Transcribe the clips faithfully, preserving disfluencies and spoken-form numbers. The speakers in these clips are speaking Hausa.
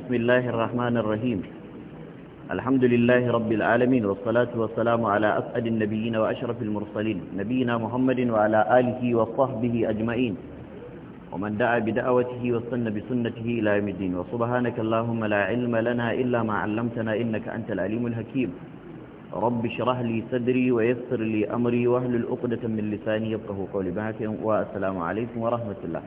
بسم الله الرحمن الرحيم الحمد لله رب العالمين والصلاة والسلام على أسعد النبيين وأشرف المرسلين نبينا محمد وعلى آله وصحبه أجمعين ومن دعا بدعوته واستنى بسنته إلى يوم الدين وسبحانك اللهم لا علم لنا إلا ما علمتنا إنك أنت العليم الحكيم رب اشرح لي صدري ويسر لي أمري واحلل عقدة من لساني يفقهوا قولي بهاك والسلام عليكم ورحمة الله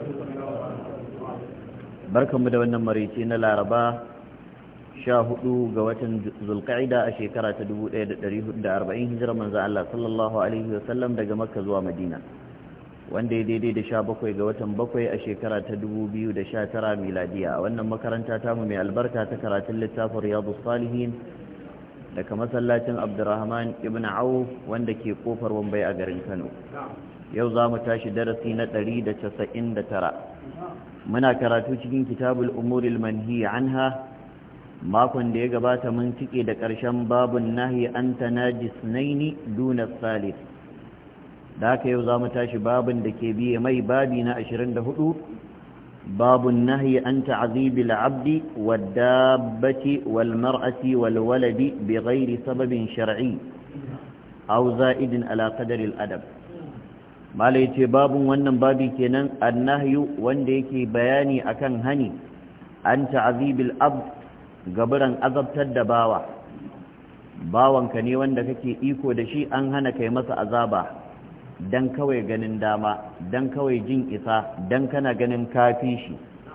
barkanmu da wannan marici na laraba sha hudu ga watan zulqa'ida a shekara ta dubu ɗaya da ɗari hudu da arba'in hijirar manzo Allah sallallahu alaihi wasallam daga makka zuwa madina wanda ya daidai da sha bakwai ga watan bakwai a shekara ta dubu biyu da sha tara miladiya a wannan makaranta tamu mai albarka ta karatun littafin riyadus salihin daga masallacin abdurrahman ibn auf wanda ke kofar wambai a garin kano yau za mu tashi darasi na ɗari da casa'in da tara muna karatu cikin kitabul umuril manhi anha makon da ya gabata mun cike da ƙarshen babun nahi an tanajisnaini duna salis da haka yau zamu tashi babun da ke biye mai babi na ashirin da hudu babun nahi an ta'zibil abdi wad dabbati wal mar'ati wal waladi bighairi sababin shar'i aw za'idin ala qadari al adab mala yace babun wannan babi kenan annahyu wanda yake bayani akan hani an ta'zibil abd gabaran azabtar da bawa bawanka ne wanda kake iko da shi an hana kai masa azaba dan kawai ganin dama dan kawai jin isa dan kana ganin kafi shi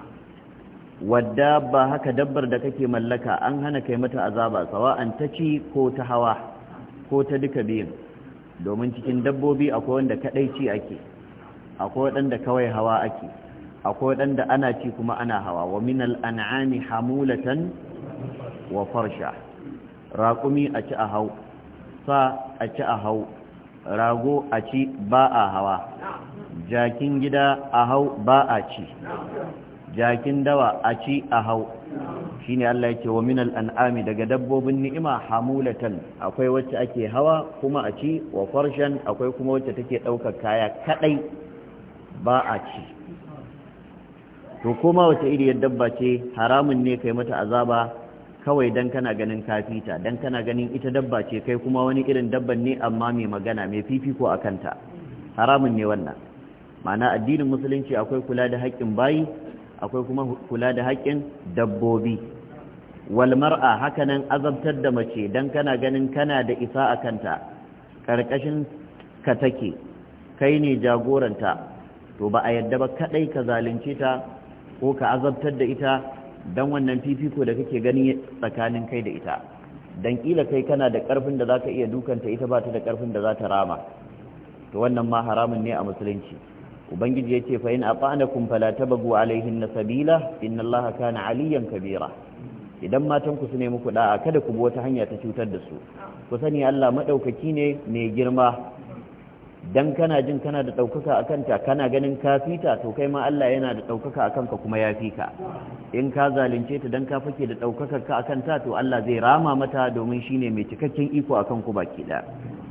wadda ba haka dabbar da kake mallaka an hana kai mata azaba sawa'an ta ci ko ta hawa ko ta duka biyun domin cikin dabbobi akwai wanda kadai ci ake akwai wadanda kawai hawa ake akwai wadanda ana ci kuma ana hawa wa minal an'ami hamulatan wa farsha raqumi a ci a hau sa a ci a hau rago a ci ba a hawa jakin gida a hau ba a ci jakin dawa a ci a hau shine Allah yake wa minal an'ami daga dabbobin ni'ima hamulatan akwai wacce ake hawa kuma a ci wa farshan akwai kuma wacce take daukar kaya kadai ba a ci to kuma wace iriyar dabba ce haramun ne kai mata azaba kawai dan kana ganin kafita dan kana ganin ita dabba ce kai kuma wani irin dabban ne amma mai magana mai fifiko a kanta haramun ne wannan ma'ana addinin musulunci akwai kula da haƙƙin bayi akwai kuma kula da haƙƙin dabbobi wal mar'a hakanan azabtar da mace dan kana ganin kana da isa a kanta karkashin ka take kai ne jagoranta to ba a yadda ba kadai ka zalunce ta ko ka azabtar da ita dan wannan fifiko da kake gani tsakanin kai da ita dan kila kai kana da karfin da zaka iya dukanta ita ba ta da karfin da za ta rama to wannan ma haramun ne a musulunci ubangiji yace fa in ata'anakum fala tabagu alaihinna sabila inna allaha kana aliyan kabira idan matan ku su ne muku da'a kada ku bi wata hanya ta cutar da su ku sani Allah madaukaki ne mai girma dan kana jin kana da daukaka akan ta kana ganin kafita to kai ma Allah yana da daukaka akan ka kuma yafi ka in ka zalunce ta dan ka fake da daukakar ka akan ta to Allah zai rama mata domin shine mai cikakken iko akan ku baki da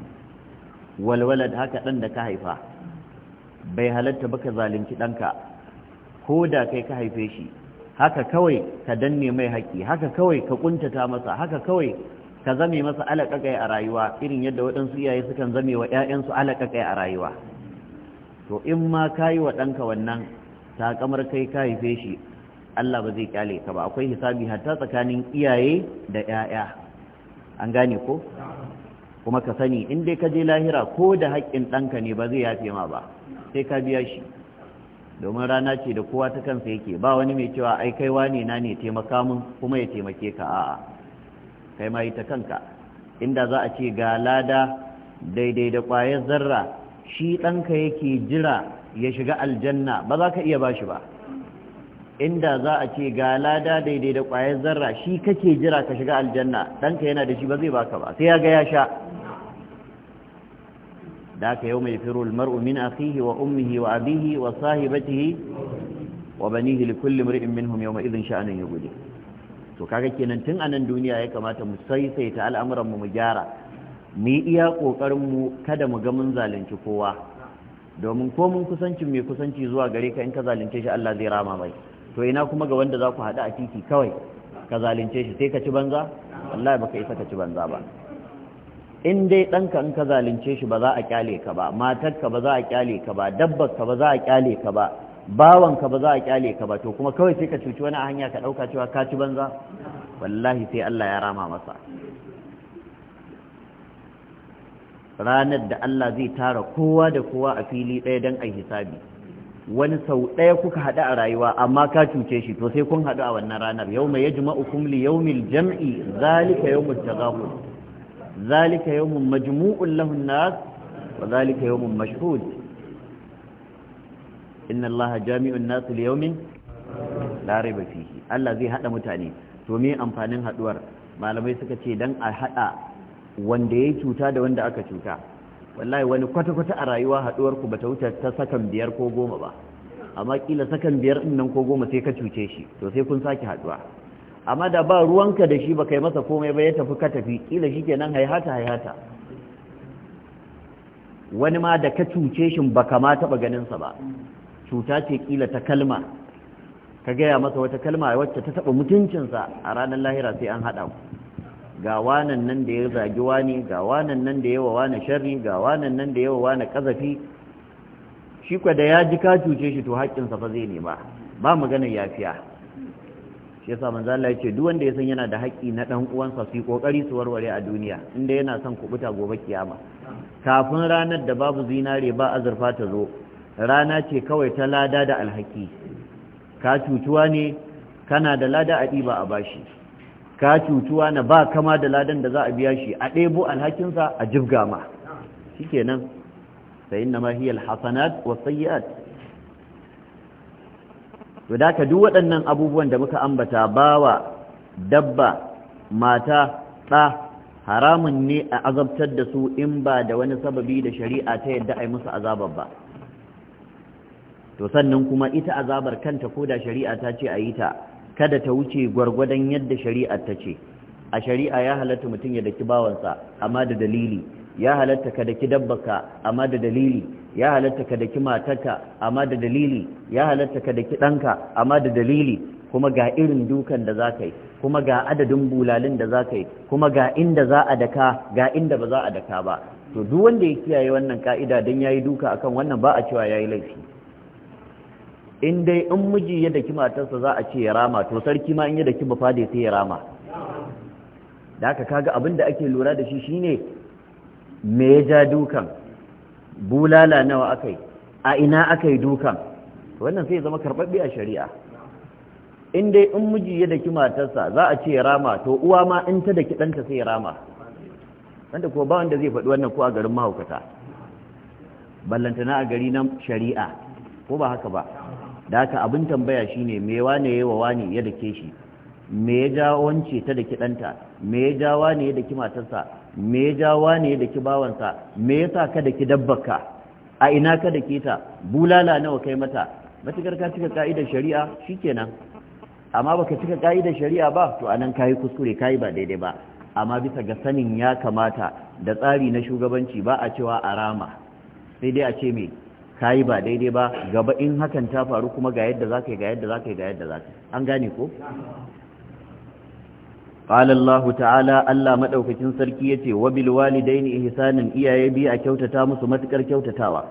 walwalad haka dan da ka haifa bai halatta baka zalunci ɗanka ko da kai ka haife shi haka kawai ka danne mai haƙƙi haka kawai ka ƙuntata masa haka kawai ka zame masa alaƙaƙai a rayuwa irin yadda waɗansu iyaye sukan zame wa ‘ya'yansu alaƙaƙai a rayuwa to in ma ka yi wa ɗanka wannan takamar kai ka haife shi Allah ba zai kyale ka ba akwai hisabi hatta tsakanin iyaye da ‘ya'ya an gane ko kuma ka sani in dai ka je lahira ko da haƙƙin ɗanka ne ba zai yafe ma ba sai ka biya shi domin rana ce da kowa ta kansa yake ba wani mai cewa ai kai wane na ne taimaka mun kuma ya taimake ka a'a kai ma yi ta kanka inda za a ce ga lada daidai da ƙwayar zarra shi ɗanka yake jira ya shiga aljanna ba za ka iya ba shi ba inda za a ce ga lada daidai da ƙwayar zarra shi kake jira ka shiga aljanna ɗanka yana da shi ba zai baka ba sai ya ga ya sha ذاك يوم يفر المرء من أخيه وأمه وأبيه وصاحبته وبنيه لكل امرئ منهم يومئذ شأن يغنيه to kaga kenan tun anan duniya ya kamata mu saisaita al'amuran mu mu gyara mu yi iya kokarin mu kada mu ga mun zalunci kowa domin ko mun kusancin mai kusanci zuwa gare ka in ka zalunce shi Allah zai rama mai to ina kuma ga wanda za ku haɗu a titi kawai ka zalunce shi sai ka ci banza wallahi baka isa ka ci banza ba. In dai ɗanka in ka zalunce shi ba za a kyale ka ba, matarka ba za a kyale ka ba, dabbarka ba za a kyale ka ba, bawanka ba za a kyale ka ba, to kuma kawai sai ka cuci wani a hanya ka ɗauka cewa ka ci banza wallahi sai Allah ya rama masa. Ranar da Allah zai tara kowa da kowa a fili ɗaya don a hisabi, wani sau ɗaya kuka haɗu a rayuwa amma ka cuce shi to sai kun haɗu a wannan ranar. Yau mai yajma'ukum li yawmil jam'i zalika yawmut taghabun zalika yawmun majmu'un lahu an-nas wa zalika yawmun mashhud. Inna Allaha jami'un nas li yawmin la rayba fihi. Allah zai haɗa mutane, to me amfanin haɗuwar? Malamai suka ce dan a haɗa wanda ya cuta da wanda aka cuta. Wallahi wani kwata-kwata a rayuwa haɗuwar ku bata wuce ta sakan biyar ko goma ba, amma kila sakan biyar ɗin nan ko goma sai ka cuce shi to sai kun sake haɗuwa. Amma da ba ruwanka da shi ba kai masa komai ba ya tafi ka tafi, kila shi kenan haihata haihata. Wani ma da ka cuce shi ba kama taɓa ganinsa ba, cuta ce kila ta kalma, ka gaya masa wata kalma wacce ta taɓa mutuncinsa, a ranar lahira sai an haɗa ku. Ga wanan nan da ya zagi wani, ga wanan nan da yawa wani sharri, ga wanan nan da yawa wani kazafi. Shi kwa da ya ji ka cuce shi to haƙƙinsa fa zai nema, ba maganar yafiya. Shi yasa manzo Allah ya ce duk wanda ya san yana da haƙƙi na dan uwansa su yi kokari su warware a duniya inda yana son kubuta gobe kiyama. Kafin ranar da babu zinare ba azurfa ta zo, rana ce kawai ta lada da alhaki. Ka cutuwa ne kana da lada a ɗiba a bashi, ka cutuwa na ba kama da ladan da za a biya shi a ɗebo alhakinsa a jibga ma shi kenan. sai inna ma hiya alhasanat wasayyi'at. to da ka duk waɗannan abubuwan da muka ambata, bawa, dabba, mata, ɗa, haramun ne a azabtar da su in ba da wani sababi da shari'a ta yadda a yi musu azabar ba. to sannan kuma ita azabar kanta ko da shari'a ta ce a yi ta, kada ta wuce gwargwadon yadda shari'ar ta ce. A shari'a ya halatta mutum ya daki bawansa amma da dalili, ya halatta ka daki dabbaka amma da dalili, ya halatta ka daki matarka amma da dalili, ya halatta ka daki ɗanka amma da dalili, kuma ga irin dukan da za ka yi, kuma ga adadin bulalin da za ka yi, kuma ga inda za a daka ga inda ba za a daka ba. to duk wanda ya kiyaye wannan ka'ida don ya yi duka akan wannan ba a cewa ya yi laifi. in dai in miji ya daki matarsa za a ce ya rama, to sarki ma in ya daki bafade sai ya rama. da haka kaga abin da ake lura da shi shine me ya ja dukan, bulala nawa akai, a ina akai dukan, wannan sai ya zama karɓaɓɓe a shari'a. in dai in miji ya daki matarsa za a ce ya rama, to uwa ma in ta daki ɗanta sai ya rama, wanda ko ba wanda zai faɗi wannan ko a garin mahaukata, ballantana a gari na shari'a, ko ba haka ba. da haka abin tambaya shine me wane yayi wa wani ya dake shi, me ya ja wance ta daki ɗanta, me ya ja wani ya daki matarsa, me ya ja wani ya daki bawansa, me yasa ka daki dabbarka, a ina ka dake ta, bulala nawa kai mata. matukar ka cika ka'idar shari'a shikenan, amma baka cika ka'idar shari'a ba to anan kayi kuskure, kayi ba daidai ba. amma bisa ga sanin ya kamata da tsari na shugabanci ba a cewa a rama, sai dai a ce me kayi ba daidai ba, gaba in hakan ta faru kuma ga yadda za ka yi ga yadda za ka yi ga yadda za ka yi. an gane ko? qala Allah ta'ala, Allah madaukakin sarki yace wa bil walidaini ihsanan, iyaye bi a kyautata musu matukar kyautatawa.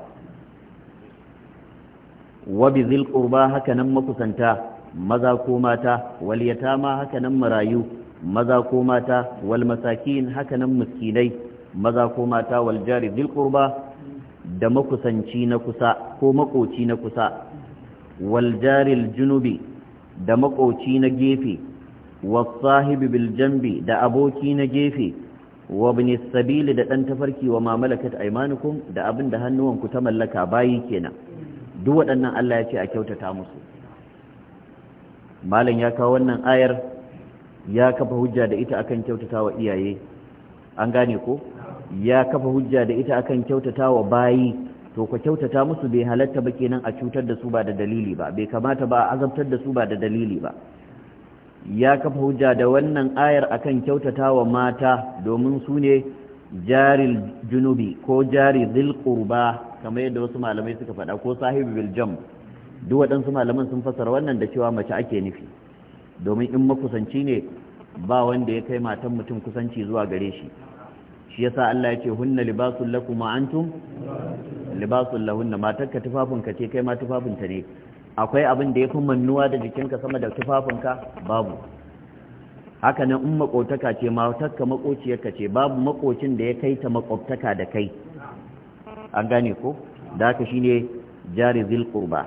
wa bi dhil qurba, hakanan makusanta maza ko mata, wal yatama hakanan marayu maza ko mata, wal masakin hakanan miskinai maza ko mata, wal jari dhil qurba, da makusanci na kusa ko makoci na kusa, wal jaril junubi, da makoci na gefe, wasahibi bil jambi, da aboki na gefe, wa ibn sabili, da dan tafarki, wa ma malakat aymanukum, da abin da hannuwanku ta mallaka bayi kenan. duk waɗannan Allah ya ce a kyautata musu. malam ya kawo wannan ayar ya kafa hujja da ita akan kyautatawa iyaye, an gane ko? ya kafa hujja da ita akan kyautatawa bayi, to ku kyautata musu bai halatta ba kenan a cutar da su ba da dalili ba, bai kamata ba a azabtar da su ba da dalili ba. ya kafa hujja da wannan ayar akan kyautatawa mata domin su ne jaril junubi ko jari dhil qurba, kamar yadda wasu malamai suka faɗa, ko sahibi bil jam, duk waɗansu malaman sun fassara wannan da cewa mace ake nufi, domin in makusanci ne ba wanda ya kai matan mutum kusanci zuwa gare shi. shi yasa Allah ya ce hunna libasul lakum wa antum libasul lahunna, matarka tufafinka ce kai ma tufafinta ne. akwai abin da yafi mannuwa da jikinka sama da tufafinka? Babu. haka nan in makotaka ce matarka makociyarka ce, babu makocin da ya kai ta makwabtaka da kai. an gane ko? da haka shine jari zil qurba.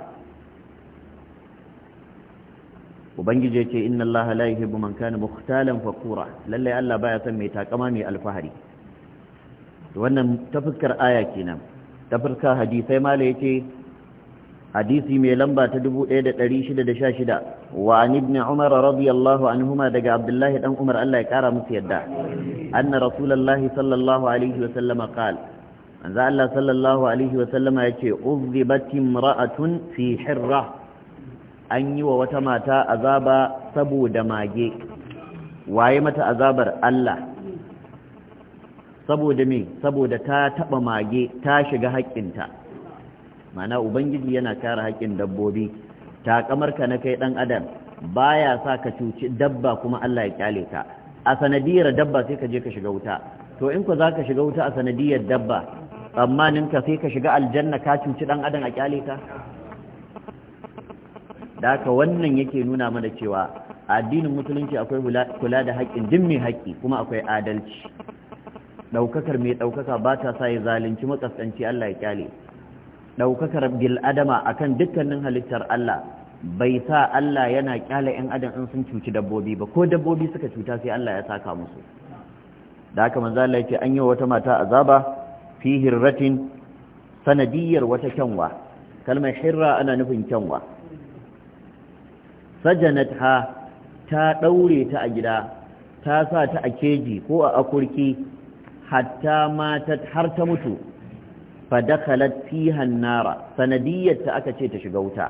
ubangiji ya ce inna allaha la yuhibbu man kana mukhtalan faqura, lalle Allah baya son mai takama mai alfahari. wannan ta fuskar aya kenan. ta fuskar hadisai mala yace hadisi mai lamba ta dubu ɗaya da ɗari shida da sha shida wa an ibn umar radiyallahu anhuma daga abdullahi dan umar Allah ya kara musu yadda anna rasulullahi sallallahu alaihi wa sallama qala anza Allah sallallahu alaihi wa sallama yace uzibat imra'atun fi hirra, an yi wa wata mata azaba saboda mage. waye mata azabar? Allah. saboda me? saboda ta taba mage, ta shiga haƙƙinta. mana ubangiji yana kare haƙƙin dabbobi. takamarka na kai dan adam baya sa ka cuci dabba kuma Allah ya kyale ka. a sanadiyar dabba sai ka je ka shiga wuta. to in ku zaka shiga wuta a sanadiyar dabba, tsammanin ka sai ka shiga aljanna ka cuci dan adam a kyale ka? da haka wannan yake nuna mana cewa addinin musulunci akwai kula da haƙƙin duk mai haƙƙi, kuma akwai adalci. ɗaukakar mai ɗaukaka ba ta sa ya zalunci makaskanci Allah ya kyale. ɗaukakar bil'adama akan dukkanin halittar Allah bai sa Allah yana kyale 'yan adam in sun cuci dabbobi ba, ko dabbobi suka cuta sai Allah ya saka musu. da haka manzo Allah ya ce an yi wata mata azaba fi hirratin, sanadiyar wata kyanwa. kalmar hirra ana nufin kyanwa. sajanatha, ta ɗaure ta a gida, ta sa ta a keji ko a akurki, hatta matat, har ta mutu. fadakalat fiha nara, sanadiyyar ta aka ce ta shiga wuta.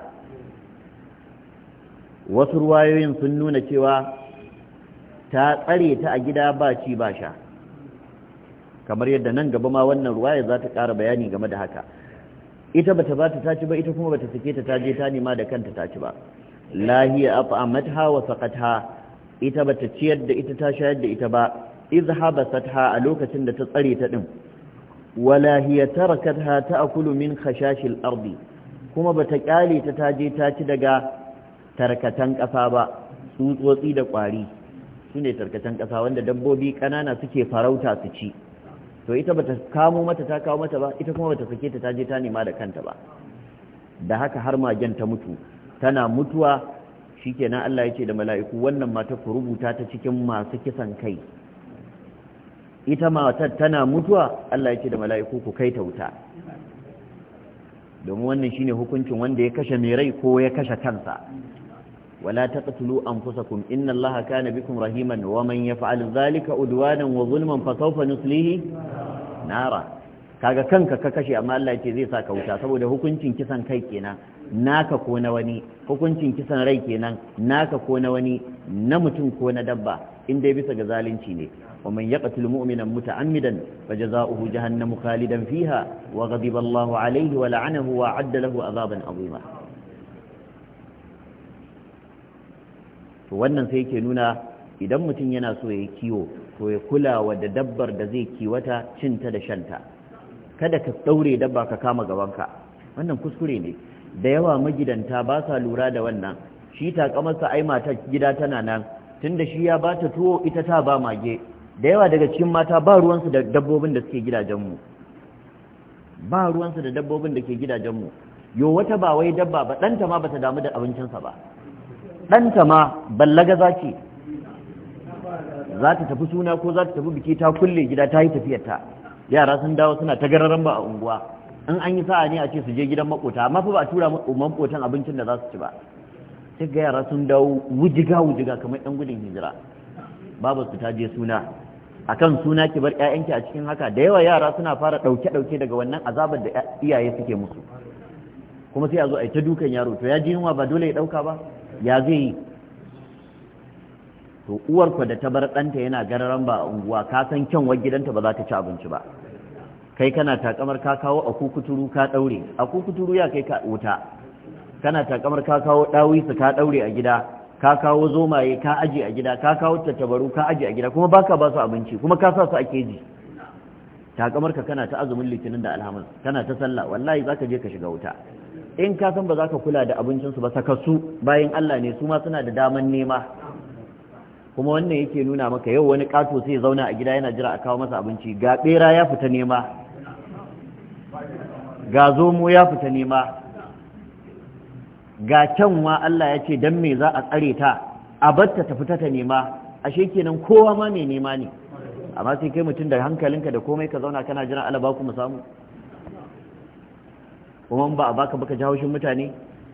wasu ruwayoyin sun nuna cewa ta tsare ta a gida ba ci ba sha, kamar yadda nan gaba ma wannan ruwaya za ta ƙara bayani game da haka. ita bata ba ta taci ba, ita kuma bata sake ta ta je ta nema da kanta ta ci ba. lahiya at'amatha wa saqatha, ita bata ciyar da ita ta shayar da ita ba. izhabasatha, a lokacin da ta tsare ta din. wala hiya tarakatha ta'kulu min khashashil ardi, kuma bata kyale ta taje ta ci daga tarkatan kasa ba. tsutsotsi da kwari sune tarkatan kasa wanda dabbobi kanana suke farauta su ci. to ita bata kamo mata ta kawo mata ba, ita kuma bata sake ta taje ta nema da kanta ba. da haka har magen ta mutu. tana mutuwa shikenan Allah ya ce da mala'iku wannan mata ku rubuta ta cikin masu kisan kai. ita matar tana mutuwa Allah ya ce da mala'iku ku kai ta wuta, domin wannan shine hukuncin wanda ya kashe mai rai ko ya kashe kansa. wala taqtulu anfusakum inna Allaha kana bikum rahiman wa man yaf'al dhalika udwanan wa zulman fa sawfa nuslihi nara. kaga kanka ka kashe amma Allah ya ce zai saka wuta, saboda hukuncin kisan kai kenan naka ko na wani, hukuncin kisan rai kenan naka ko na wani, na mutum ko na dabba, in dai bisa ga zalunci ne. ومن يقتل مؤمنا متعمدا فجزاؤه جهنم خالدا فيها وغضب الله عليه ولعنه وأعد له عذابا عظيما. wannan sai yake nuna idan mutum yana so ya kiwo to ya kula wa da dabbar da zai kiwata cinta da shanta. kada ka daure dabba ka kama gabanka, wannan kuskure ne. da yawa magidanta ba sa lura da wannan. shi takamarsa ai mata gida tana nan, tunda shi ya bata tuwo ita ta ba mage. da yawa daga cikin mata ba ruwansu da dabbobin da suke gidajenmu, ba ruwansu da dabbobin da ke gidajenmu. yo wata ba wai dabba ba, ɗanta ma bata damu da abincinsa ba. ɗanta ma ballaga za ce za ta tafi suna ko za ta tafi biki, ta kulle gida ta yi tafiyarta. yara sun dawo suna ta gararan ba a unguwa. in an yi sa'a ne a ce su je gidan makota, amma fa ba a tura makotan abincin da za su ci ba. sai ga yara sun dawo wujiga wujiga kamar ɗan gudun hijira. babu su ta je suna, akan suna ki bar ƴaƴanki a cikin haka. da yawa yara suna fara ɗauke ɗauke daga wannan azabar da iyaye suke musu, kuma sai a zo a yi ta dukan yaro. to ya ji yunwa ba dole ya ɗauka ba, ya zai yi? to uwarka da ta bar ɗanta yana gararan ba a unguwa, ka san kyanwar gidanta ba za ta ci abinci ba. kai kana takamar ka kawo a kukuturu ka ɗaure, a kukuturu ya kai ka wuta. kana takamar ka kawo ɗawisu ka ɗaure a gida, ka kawo zomaye ka aje a gida, ka kawo tattabaru ka aje a gida, kuma baka ba su abinci, kuma ka sa su a keji. takamar ka kana ta azumin litinin da alhamis kana ta sallah, wallahi zaka je ka shiga wuta. in ka san ba za ka kula da abincinsu ba, saka su bayan Allah ne, su ma suna da daman nema. kuma wannan yake nuna maka yau wani kato sai zauna a gida yana jira a kawo masa abinci, ga bera ya fita nema, ga zomo ya fita nema, ga kyanwa Allah ya ce dan me za a tsare ta a batta ta fita ta nema, ashe kenan kowa ma mai nema ne. amma sai kai mutum da hankalinka da komai ka zauna kana jira Allah ba ku mu samu, kuma ba a baka baka ji haushin mutane,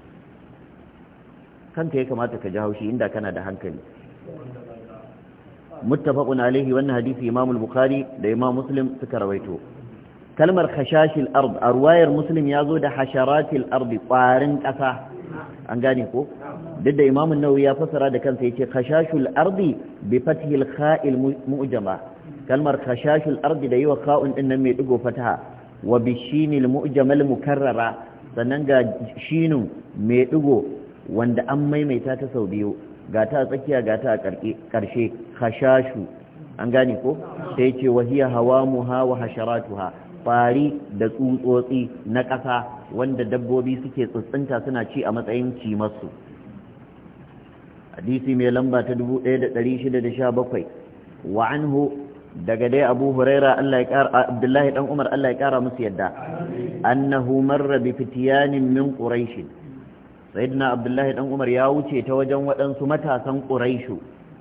kanka ya kamata ka ji haushi inda kana da hankali. muttafaqun alaihi, wannan hadisi Imam al-Bukhari da Imam Muslim suka rawaito. kalmar khashashil ard a ruwayar Muslim yazo da hasharatil ard, ƙwarin ƙasa, an gane ko? duk da Imam an-Nawawi ya fassara da kansa yace khashashul ardi bi fathil kha'il mu'jama, kalmar khashashul ard da yiwa kha'un din nan mai digo fataha, wa bishinil mu'jamal mukarrara, sannan ga shinin mai digo wanda an maimaita ta sau biyu, ga ta tsakiya ga ta karshe, khashashu, an gane ko? sai ce wa hiya hawamuha wa hasharatuha, fari da tsutsotsi na ƙasa wanda dabbobi suke tsuntsunta suna ci a matsayin cimarsu. hadisi mai lamba ta dubu ɗaya da ɗari shida da sha bakwai, wa anhu daga dai Abu Huraira Allah ya kara, Abdullahi dan Umar Allah ya kara musu yadda, annahu marra bi fityanin min quraish, sayyidina Abdullahi dan Umar ya wuce ta wajen waɗansu matasan quraishu,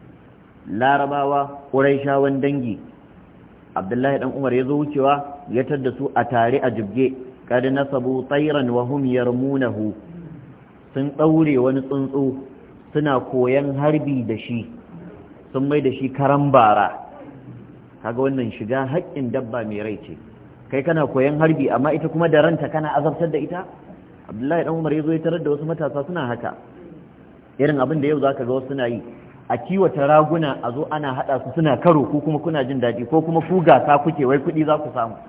larabawa quraishawan dangi. Abdullahi dan Umar ya zo wucewa ya tadda su a tare a jibge, kad nasabu tayran wa hum yarmunahu, sun daure wani tsuntsu suna koyan harbi da shi, sun mai da shi karan bara. kaga wannan shiga haƙƙin dabba mai rai ce, kai kana koyan harbi amma ita kuma da ranta kana azabtar da ita. Abdullahi dan Umar ya zo ya tarar da wasu matasa suna haka, irin abin da yau zaka ga wasu suna yi, a kiwata raguna a zo ana hada su suna karo, ko kuma kuna jin daɗi, ko kuma ku gasa kuke wai kuɗi za ku samu,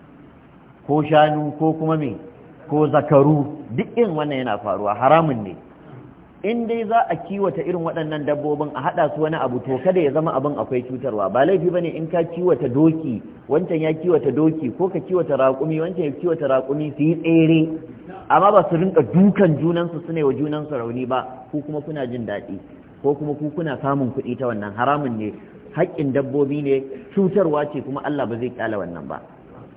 ko shanu ko kuma me ko zakaru, duk irin wannan yana faruwa, haramun ne. in dai za a kiwata irin waɗannan dabbobin a haɗa su wani abu, to kada ya zama abin akwai cutarwa. ba laifi bane in ka kiwata doki, wancan ya kiwata doki, ko ka kiwata raƙumi, wancan ya kiwata raƙumi, su yi tsere, amma ba su rinka dukan junansu su ne wa junansu rauni ba, ku kuma kuna jin daɗi, ko kuma ku kuna samun kuɗi ta wannan. haramun ne, haƙƙin dabbobi ne, cutarwa ce, kuma Allah ba zai kyala wannan ba.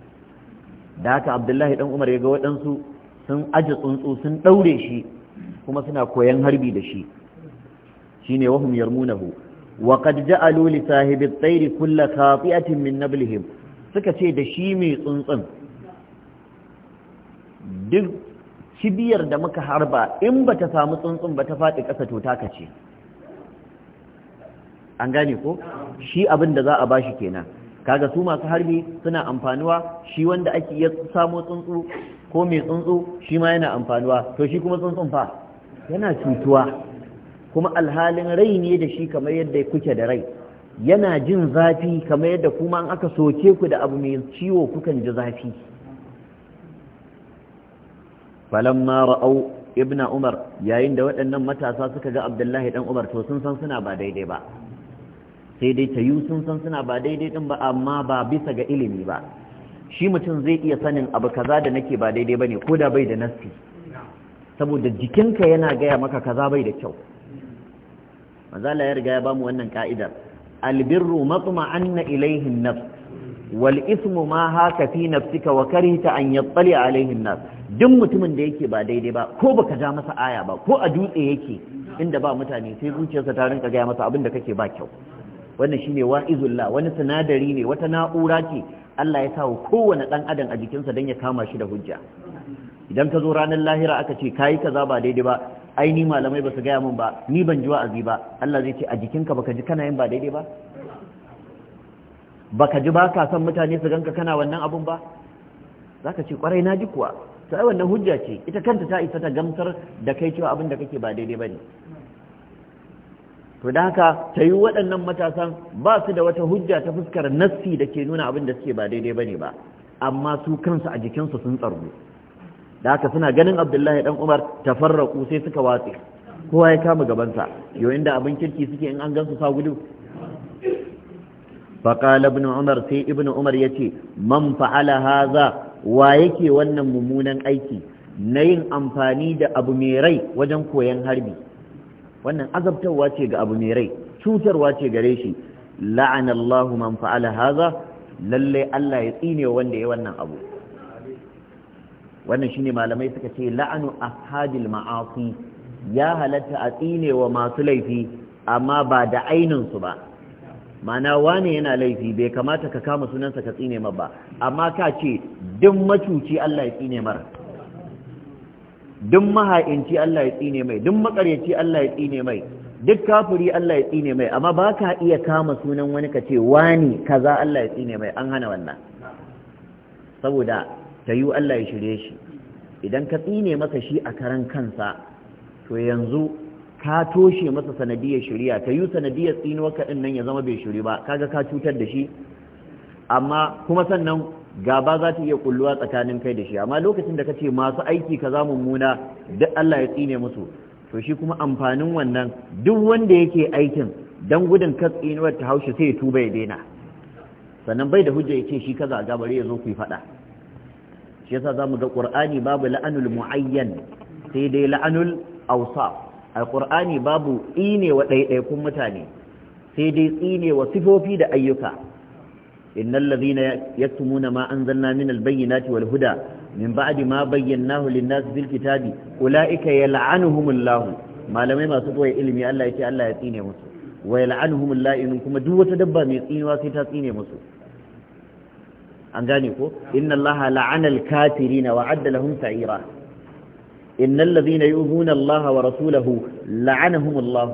da haka Abdullahi dan Umar ya ga waɗansu sun aje tsuntsu sun ɗaure shi, kuma suna koyan harbi da shi, shine wahum yarmunahu. wa qad ja'alu li sahibi at-tayr kull khati'atin min nablihim, suka ce da shi mai tsuntsun, duk cibiyar da muka harba in bata samu tsuntsun ba ta faɗi ƙasa to taka ce. an gane ko? shi abin da za a bashi kenan. kaga su masu harbi suna amfanuwa, shi wanda ake iya samo tsuntsu ko mai tsuntsu shi ma yana amfanuwa, to shi kuma tsuntsun fa yana cutuwa, kuma alhalin rai ne da shi kamar yadda kuke da rai, yana jin zafi kamar yadda kuma an aka soke ku da abu mai ciwo kukan ji zafi. falamma ra'au ibna Umar, yayin da waɗannan matasa suka ga Abdullahi dan Umar, to sun san suna ba daidai ba, sai dai tayu sun san suna ba daidai din ba, amma ba bisa ga ilimi ba. shi mutum zai iya sanin abu kaza da nake ba daidai bane ko da bai da nassi, saboda jikinka yana gaya maka kaza bai da kyau. mazala ya riga ya bamu wannan ka'idar, albirru matma'anna ilayhi an-nafs wal ismu ma haka fi nafsika wa karihta an yattali alayhi an-nas. duk mutumin da yake ba daidai ba, ko baka ja masa aya ba, ko a dutse yake inda ba mutane, sai zuciyarsa ta rinka gaya masa abin da kake ba kyau. wannan shine wa'izullah, wani sinadari ne, wata na'ura ce Allah ya sa wa kowane dan adam a jikinsa don ya kama shi da hujja. idan ka zo ranar lahira aka ce kayi kaza ba daidai ba, ai ni malamai ba su gaya min ba, ni ban ji wa'azi ba, Allah zai ce a jikinka baka ji kana yin ba daidai ba, baka ji ba ka san mutane su ganka kana wannan abun ba, zaka ce kwarai na ji kuwa, sai wannan hujja ce ita kanta ta isa ta gamsar da kai cewa abin da kake ba daidai bane. to da haka ta yi waɗannan matasan ba su da wata hujja ta fuskar nassi da ke nuna abin da suke ba daidai bane ba, amma su kansu a jikinsu sun tsargu. da haka suna ganin Abdullahi dan Umar tafarraqu sai suka watse kowa ya kama gabansa yau inda abin kirki suke in an gansu sa gudu faqala ibn Umar sai ibn Umar yace man fa'ala hadha wa yake wannan mummunan aiki na yin amfani da abu mai rai wajen koyon harbi wannan azabtarwa ce ga abu mai rai cutarwa ce gare shi la'ana Allahu man fa'ala hadha lalle Allah ya tsine wanda ya wannan abu wannan shine malamai suka ce la'anu ashabil ma'asi ya halatta a tsine wa masu laifi amma ba da ainin su ba mana wane yana laifi bai kamata ka kama sunansa ka tsine ma ba amma ka ce duk macuci Allah ya tsine mar duk maha'inci Allah ya tsine mai duk makaryaci Allah ya tsine mai duk kafiri Allah ya tsine mai amma ba ka iya kama sunan wani ka ce wani kaza Allah ya tsine mai an hana wannan saboda ta yi Allah ya shirye shi idan ka tsine masa shi a karan kansa to yanzu ka toshe masa sanadiyar shari'a ta yi sanadiyar tsinuwar kaɗin nan ya zama bai shiri ba kaga ka cutar da shi amma kuma sannan gaba za ta iya kulluwa tsakanin kai da shi amma lokacin da ka ce masu aiki kaza mummuna duk Allah ya tsine musu to shi kuma amfanin wannan duk wanda yake aikin dan gudun ka tsinuwar ta haushi sai ya tuba ya daina sannan bai da hujja ya ce shi kaza a gabare ya zo ku yi faɗa shi yasa zamu ga Qur'ani babu la'anul muayyan sai dai la'anul awsaf alqur'ani babu tsine wa ɗaiɗaikun mutane sai dai tsine wa sifofi da ayyuka innal ladhina yaktumuna ma anzalna minal bayyinati wal huda min ba'di ma bayyanahu lin-nas fil kitabi ulaika yal'anuhumullahu malamai masu koyi ilimi Allah yace Allah ya tsine musu wa yal'anuhumul la'inun kuma duk wata dabba mai tsinewa sai ta tsine musu an gane ko inna allaha la'ana al-kafirina wa 'adda lahum sa'ira innal ladhina yu'minuna allaha wa rasulahu la'anahum allah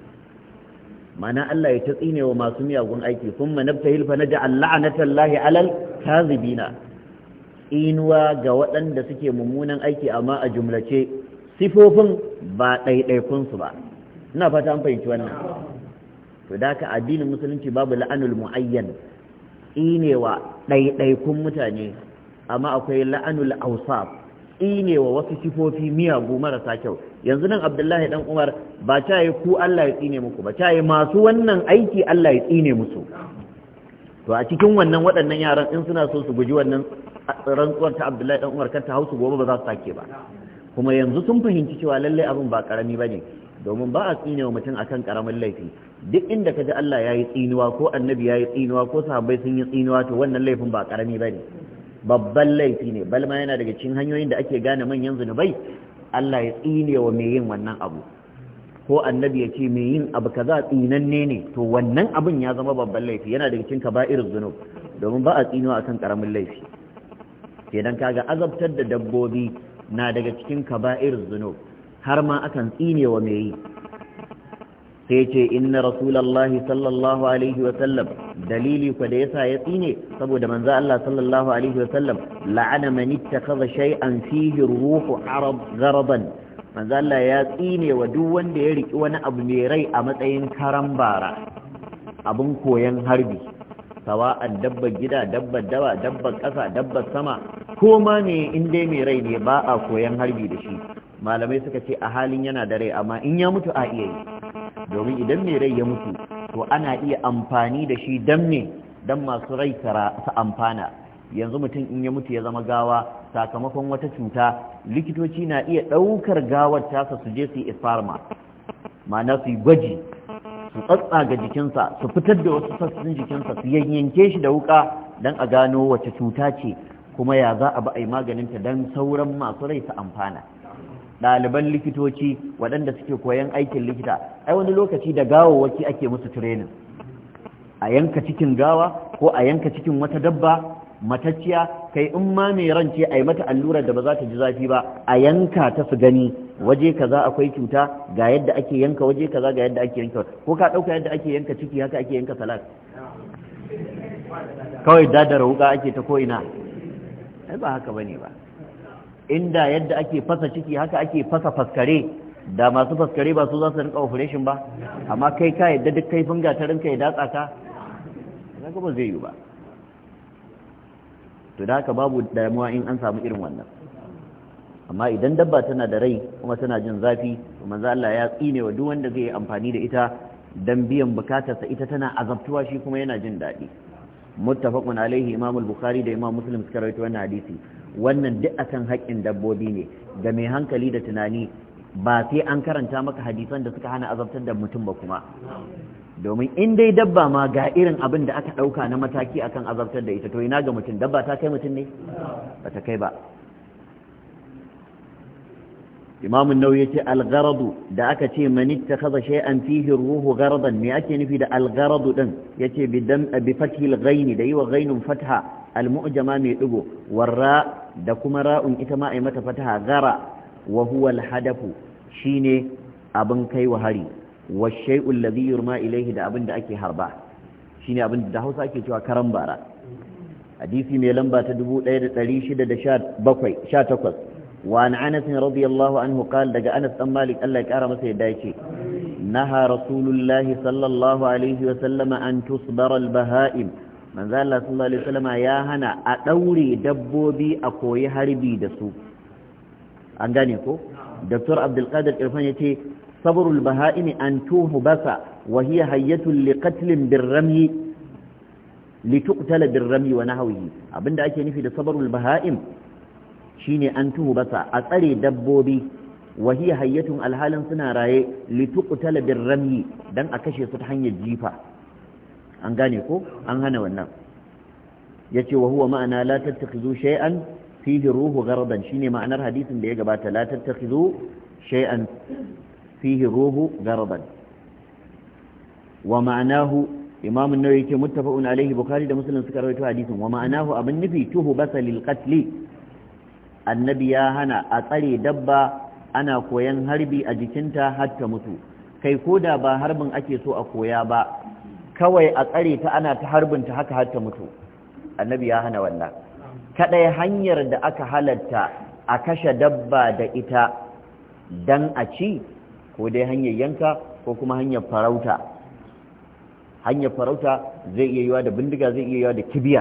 mana Allah ya tsine wa masu miyagun aiki kuma nabtahil fa naj'al la'nata allahi 'alal kadhibina inuwa ga waɗanda suke mummunan aiki amma a jumlace sifofin ba ɗaiɗaikun su ba ina fata an fahimci wannan to da ka addinin musulunci babu la'anul muayyan tsinewa ɗaiɗaikun mutane amma akwai la'anul awsaf tsinewa wasu sifofi miyagu marasa kyau yanzu nan Abdullahi dan Umar ba ta yi ku Allah ya tsine muku ba ta yi masu wannan aiki Allah ya tsine musu to a cikin wannan waɗannan yaran in suna so su guji wannan rantsuwar ta Abdullahi dan Umar kan ta hausu gobe ba za su sake ba kuma yanzu sun fahimci cewa lalle abin ba karami bane domin ba a tsinewa mutum akan karamin laifi duk inda kaji Allah ya yi tsinuwa ko annabi ya yi tsinuwa ko sahabbai sun yi tsinuwa to wannan laifin ba karami ba ne babban laifi ne balma yana daga cikin hanyoyin da ake gane manyan zunubai Allah ya tsinewa mai yin wannan abu ko annabi ya ce mai yin abu kaza tsinanne ne to wannan abin ya zama babban laifi yana daga cikin kaba'irul zunub domin ba a tsinuwa akan karamin laifi kenan kaga azabtar da dabbobi na daga cikin kaba'irul zunub har ma akan tsinewa mai yi sai ce inna rasulallahi sallallahu alaihi wa sallam dalili ku da yasa ya tsine saboda manzo Allah sallallahu alaihi wa sallam la'ana man ittakhadha shay'an fihi ruhu arab gharaban manzo Allah ya tsine wa duk wanda ya riki wani abu mai rai a matsayin karambara abun koyan harbi sawa'an dabbar gida dabbar dawa dabbar kasa dabbar sama ko ma ne in dai mai rai ne ba a koyan harbi da shi malamai suka ce a halin yana da rai amma in ya mutu a iya yi domin idan mai rai ya mutu to ana iya amfani da shi dan me dan masu rai su amfana yanzu mutum in ya mutu ya zama gawa sakamakon wata cuta likitoci na iya ɗaukar gawar tasa su je su yi isfarma ma'ana su yi gwaji su tsatsaga jikinsa su fitar da wasu sassan jikinsa su yanyanke shi da wuka don a gano wace cuta ce kuma ya za a ba a yi maganinta don sauran masu rai su amfana ɗaliban likitoci waɗanda suke koyan aikin likita ai wani lokaci da gawawwaki ake musu training a yanka cikin gawa ko a yanka cikin wata dabba matacciya kai in ma mai rance a yi mata allurar da ba za ta ji zafi ba a yanka ta su gani waje kaza akwai cuta ga yadda ake yanka waje kaza ga yadda ake yanka ko ka ɗauka yadda ake yanka ciki haka ake yanka salat kawai dadara wuka ake ta ko'ina ai ba haka bane ba inda yadda ake fasa ciki haka ake fasa faskare da masu faskare ba su za su rinka operation ba amma kai ka yadda duk kaifin gatarinka ya datsa ka kaga ba zai yi ba to da haka babu damuwa in an samu irin wannan amma idan dabba tana da rai kuma tana jin zafi manzo Allah ya tsine wa duk wanda zai yi amfani da ita dan biyan bukatarsa ita tana azabtuwa shi kuma yana jin daɗi. Muttafaqun alaihi Imam al-Bukhari da Imam Muslim suka rawaito wannan hadisi. Wannan duk akan haƙƙin dabbobi ne ga mai hankali da tunani, ba sai an karanta maka hadisan da suka hana azabtar da mutum ba kuma. Domin in dai dabba ma ga irin abin da aka ɗauka na mataki akan azabtar da ita, to ina ga mutum, dabba ta kai mutum ne? Ba ta kai ba. Imam an-Nawawi yace al-gharadu da aka ce man ittakhadha shay'an fihi ruhu gharadan, me ake nufi da al-gharadu din? Yace bi dam bi fathi al-ghain da yiwa ghainun fatha al-mu'jama mai digo, warra da kuma ra'un ita ma ai mata fataha, gara wa huwa al-hadafu shine abin kai wa hari, wa shay'u alladhi yurma ilayhi da abin da ake harba, shine abin da Hausa ake cewa karan bara. Hadisi mai lamba ta dubu ɗaya da ɗari shida da sha takwas وعن أنس رضي الله عنه قال دقى أنس أم مالك ألا كارم سيدايتي نهى رسول الله صلى الله عليه وسلم أن تصبر البهائم من ذا الله صلى الله عليه وسلم يا هنا أدوري دبوبي أقوي هربي دسو أنغانيكو دكتور عبد القادر إرفان يتي صبر البهائم أن توهبس وهي هية لقتل بالرمي لتقتل بالرمي ونهوه أبن دا أكي نفي صبر البهائم shine an tuhu basa a tsare dabbobi wa hiya hayyatun alhalin suna raye lituqtala birrami dan a kashe su ta hanyar jifa. An gane ko an hana wannan. Yace wa huwa ma'ana la tattakhizu shay'an fihi ruhu gharadan, shine ma'anar hadisin da ya gabata, la tattakhizu shay'an fihi ruhu gharadan. Wa ma'anahu Imam an-Nawawi yake muttafaqun alayhi, Bukhari da Muslim suka rawaito hadisin. Wa ma'anahu abin nufi tuhu basa lil qatl, annabi ya hana a tsare dabba ana koyan harbi a jikinta har ta mutu, kai ko da ba harbin ake so a koya ba, kawai a tsare ta ana ta harbinta haka har ta mutu, annabi ya hana wannan. Kadai hanyar da aka halatta a kashe dabba da ita dan a ci, ko dai hanyar yanka ko kuma hanyar farauta. Hanyar farauta zai iya yiwa da bindiga, zai iya yiwa da kibiya,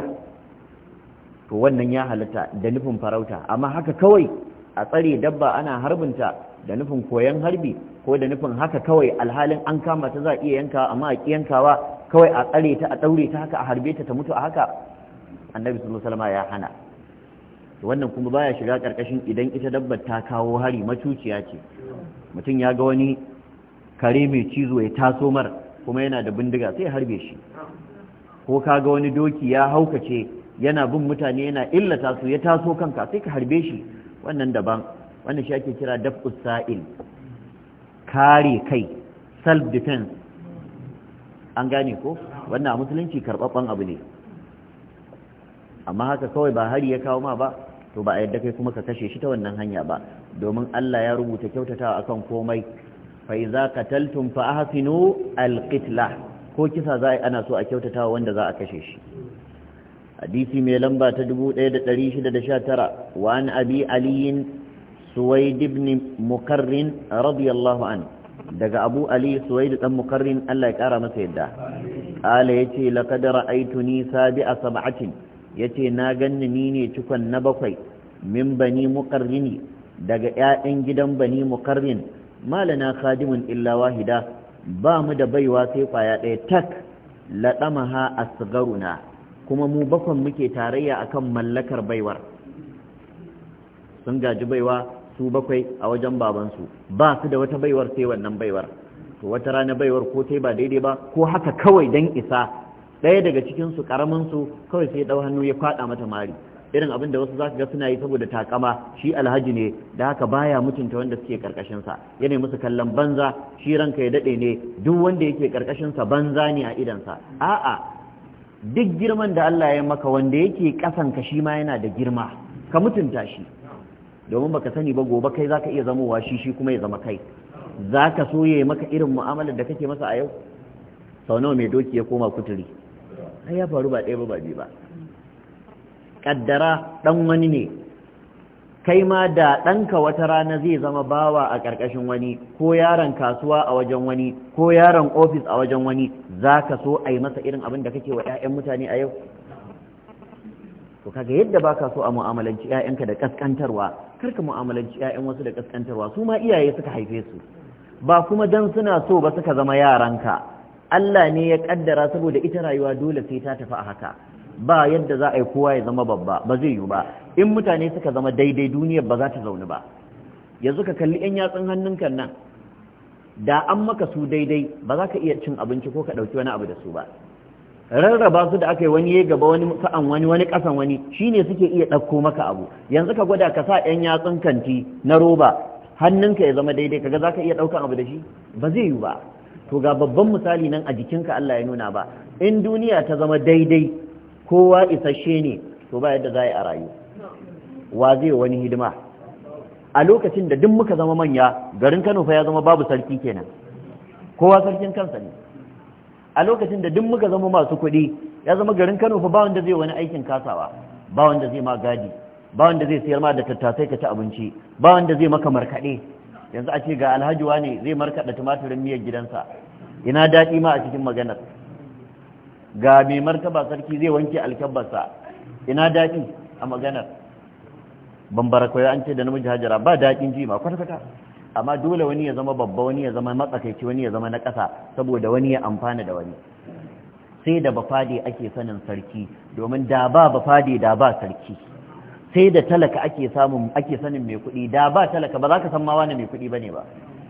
to wannan ya halatta da nufin farauta. Amma haka kawai a tsare dabba ana harbinta da nufin koyan harbi, ko da nufin haka kawai alhalin an kama ta za a iya yankawa amma a ƙi yankawa, kawai a tsare ta a ɗaure ta haka a harbe ta ta mutu a haka, annabi sallallahu alaihi wasallam ya hana. Wannan kuma baya shiga ƙarƙashin idan ita dabbar ta kawo hari, macuciya ce, mutum ya ga wani kare mai cizo ya taso mar kuma yana da bindiga sai harbe shi, ko ka ga wani doki ya haukace yana bin mutane yana illata su ya taso kanka sai ka harbe shi, wannan daban. Wannan shi ake kira daf'us sa'il, kare kai, self defense. An gane ko wannan a musulunci karɓaɓɓen abu ne. Amma haka kawai ba hari ya kawo ma ba, to ba a yadda kai kuma ka kashe shi ta wannan hanya ba, domin Allah ya rubuta kyautatawa akan komai. Fa iza qataltum fa ahsinu al-qitla, ko kisa za a ana so a kyautatawa wanda za a kashe shi. Hadisi mai lamba ta dubu ɗaya da ɗari shida da sha tara wa an abi aliyin suwaid ibn mukarrin radiyallahu an, daga abu ali suwaid dan mukarrin Allah ya kara masa yadda. Ala yace laqad ra'aytuni sabi'a sab'atin, yace na ganni ni ne cikon na bakwai, min bani muqarrini, daga ƴaƴan gidan bani muqarrin, malana khadimun illa wahida, ba mu da baiwa sai kwaya ɗaya tak, ladamaha asgharuna, kuma mu bakwan muke tarayya akan mallakar baiwar. Sun gaji baiwa su bakwai a wajen babansu, ba su da wata baiwar sai wannan baiwar. To wata rana baiwar ko tai ba daidai ba, ko haka kawai dan isa, ɗaya daga cikin su karamin su kawai sai dau hannu ya kwada mata mari, irin abin da wasu za su ga suna yi saboda takama, shi alhaji ne da haka baya mutunta wanda suke karkashin sa, yana musu kallon banza, shi ranka ya dade ne, duk wanda yake karkashin sa banza ne a idan sa. A'a, duk girman da Allah ya maka, wanda yake kasan ka shi ma yana da girma, ka mutunta shi, domin baka sani ba gobe kai zaka iya zamowa shi, shi kuma ya zama kai. Zaka so yayi maka irin mu'amalar da kake masa a yau? Sau nawa mai doki ya koma kuturi? Ai ya faru ba ɗaya ba ba biyu ba. Kaddara dan wani ne, kai ma da ɗanka wata rana zai zama bawa a ƙarƙashin wani, ko yaron kasuwa a wajen wani, ko yaron ofis a wajen wani, za ka so a yi masa irin abin da kake wa 'ya'yan mutane a yau? To kaga yadda ba ka so a mu'amalanci 'ya'yanka da ƙasƙantarwa, karka mu'amalanci ƴaƴan wasu da kaskantarwa, su ma iyaye suka haife su, ba kuma dan suna so ba suka zama yaranka. Allah ne ya kaddara, saboda ita rayuwa dole sai ta tafi a haka, ba yadda za a yi kowa ya zama babba, ba zai yiwu ba. In mutane suka zama daidai, duniyar ba za ta zaune ba. Yanzu ka kalli ƴan yatsun hannunkan nan, da an maka su daidai ba za ka iya cin abinci ko ka ɗauki wani abu da su ba. Rarraba su da aka yi, wani ya gaba wani sa'an wani wani ƙasan wani, shine suke iya ɗauko maka abu. Yanzu ka gwada ka sa ƴan yatsun kanti na roba, hannunka ya zama daidai, kaga za ka iya ɗaukan abu da shi? Ba zai yiwu ba. To ga babban misali nan a jikinka Allah ya nuna ba. In duniya ta zama daidai, kowa isasshe ne, to ba yadda za a yi a rayu. Wa zai wani hidima? A lokacin da duk muka zama manya, garin Kano fa ya zama babu sarki kenan, kowa sarkin kansa ne. A lokacin da duk muka zama masu kuɗi, ya zama garin Kano fa ba wanda zai wani aikin kasawa, ba wanda zai ma gadi, ba wanda zai sayar ma da tattasai ka ci abinci, ba wanda zai maka markaɗe. Yanzu a ce ga alhaji wane zai markaɗa tumatirin miyar gidansa, ina daɗi ma a cikin maganar. Ga mai martaba sarki zai wanke alkabbarsa, ina daɗi a maganar. Bambara koyo an ce da namiji hajara, ba daɗin ji ma kwata-kwata. Amma dole wani ya zama babba, wani ya zama matsakaici, wani ya zama na ƙasa, saboda wani ya amfana da wani. Sai da bafade ake sanin sarki, domin da ba bafade da ba sarki. Sai da talaka ake samun ake sanin mai kuɗi, da ba talaka ba za ka san ma wani mai kuɗi bane ba.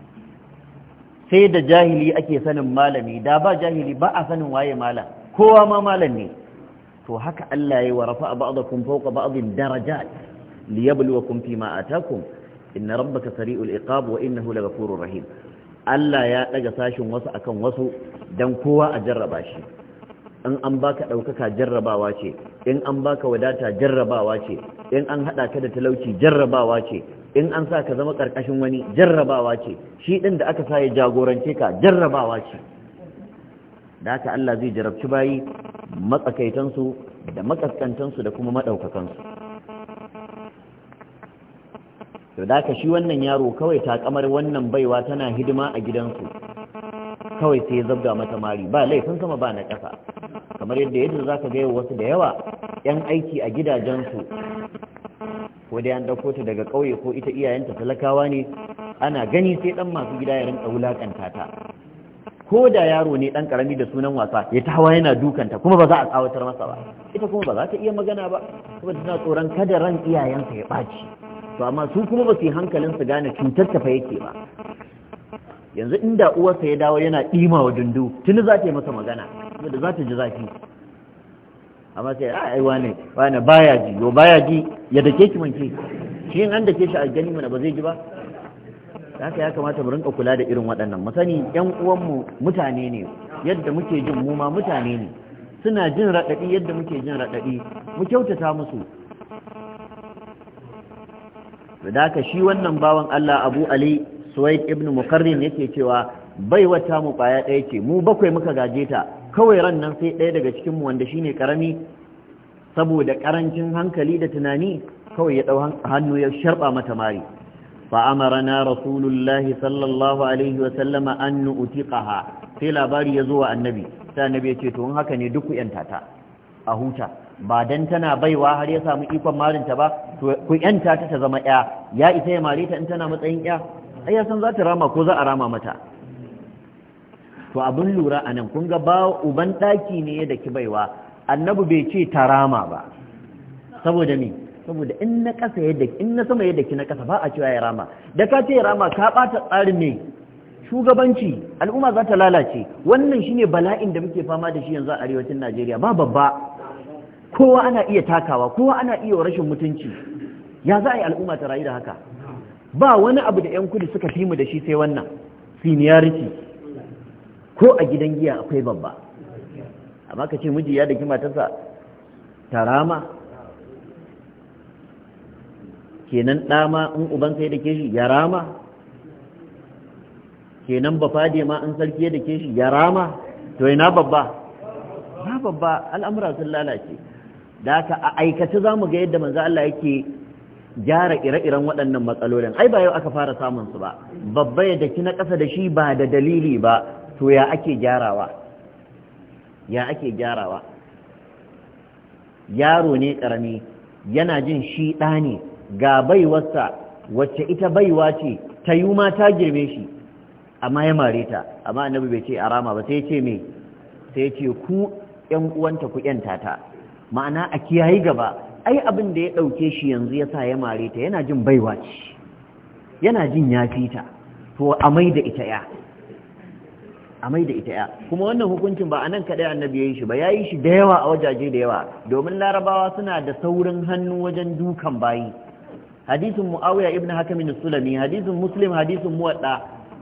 Sai da jahili ake sanin malami, da ba jahili ba a sanin waye malam, kowa ma malam ne. To haka Allah ya wa rafa'a ba'dakum fawqa ba'din darajat liyabluwakum fima atakum inna rabbaka sari'ul iqab wa innahu laghafurur rahim. Allah ya daga sashin wasu akan wasu dan kowa a jarraba shi. In an baka daukaka jarrabawa ce, in an baka wadata jarrabawa ce, in an hada ka da talauci jarrabawa ce, in an sa ka zama karkashin wani jarrabawa ce, shi din da aka sa ya jagorance ka jarrabawa ce. Da haka Allah zai jarabci bayi matsakaitansu da makaskantansu da kuma madaukakansu. To da ka shi wannan yaro kawai takamar wannan baiwa tana hidima a gidansu, kawai sai ya zabga mata mari, ba laifin sama ba na ƙasa. Kamar yadda yadda za ka gaya wasu da yawa 'yan aiki a gidajensu, ko dai an ɗauko ta daga ƙauye ko ita iyayenta talakawa ne, ana gani sai ɗan masu gida ya rinka wulaƙanta ta. Ko da yaro ne ɗan ƙarami da sunan wasa, ya ta hawa yana dukanta, kuma ba za a tsawatar masa ba. Ita kuma ba za ta iya magana ba, saboda tana tsoron kada ran iyayensa ya ɓaci. To amma su kuma ba su yi hankalin su gane cutar tafa yake ba. Yanzu inda uwarsa ya dawo yana ɗima wa dundu, tuni za ta yi masa magana, saboda za ta ji zafi. Amma sai a ai wane wane baya ji, yo baya ji ya dake ki manke, shi in an dake shi a gani mana ba zai ji ba. Haka ya kamata mu rinka kula da irin waɗannan. Mu sani ƴan uwanmu mutane ne, yadda muke jin mu ma mutane ne, suna jin raɗaɗi yadda muke jin raɗaɗi, mu kyautata musu. Da haka shi wannan bawan Allah Abu Ali Suwaid ibn Mukarrin yake cewa bai wata mu kwaya ɗaya ce, mu bakwai muka gaje ta, kawai ran nan sai ɗaya daga cikin mu wanda shine karami, saboda karancin hankali da tunani kawai ya dau hannu ya sharba mata mari. fa amarna rasulullahi sallallahu alaihi wa sallama an nu'tiqaha, sai labari ya zo wa annabi, sai annabi ya ce to in haka ne duk ku yanta ta a huta, ba dan tana baiwa har ya samu ikon marinta ba, to ku yanta ta ta zama ya ya isa ya mare ta in tana matsayin ya, ai ya san za ta rama ko za a rama mata. To abin lura anan kun ga ba uban daki ne ya daki baiwa, annabi bai ce ta rama ba, saboda me? Saboda in na kasa yadda in na sama yadda ki na kasa ba a cewa ya rama, da ka ce ya rama ka bata tsarin ne shugabanci, al'umma za ta lalace. Wannan shine bala'in da muke fama da shi yanzu a arewacin Najeriya, ba babba, kowa ana iya takawa, kowa ana iya rashin mutunci. Ya za a yi al'umma ta rayu da haka? Ba wani abu da 'yan kudu suka fi mu da shi sai wannan seniority. Ko a gidan giya akwai babba, amma ka ce miji ya daki matarsa ta rama, kenan ɗama in ubansa ya dake shi ya rama, kenan ba fade ma in sarki ya dake shi ya rama, to ina babba? Ba babba, al'amura sun lalace. Da haka a aikace za mu ga yadda manzo Allah yake gyara ire-iren waɗannan matsalolin. Ai ba yau aka fara samun su ba, babba ya daki na ƙasa da shi ba da dalili ba, to ya ake gyarawa? Ya ake gyarawa? Yaro ne ƙarami yana jin shi ɗa ne, ga baiwarsa wacce ita baiwa ce ta yi ma ta girme shi amma ya mare ta, amma annabi bai ce a rama ba, sai ya ce me sai ya ce ku ƴan uwanta ku ƴanta ta, ma'ana a kiyayi gaba. Ai abin da ya ɗauke shi yanzu ya sa ya mare ta yana jin baiwa ce, yana jin ya fita, to a mai da ita ya a mai da ita ya kuma wannan hukuncin ba a nan kaɗai annabi ya yi shi ba, ya yi shi da yawa a wajaje da yawa, domin larabawa suna da saurin hannu wajen dukan bayi. hadisin muawiya ibn hakim as-sulami, hadisin muslim, hadisin muwadda,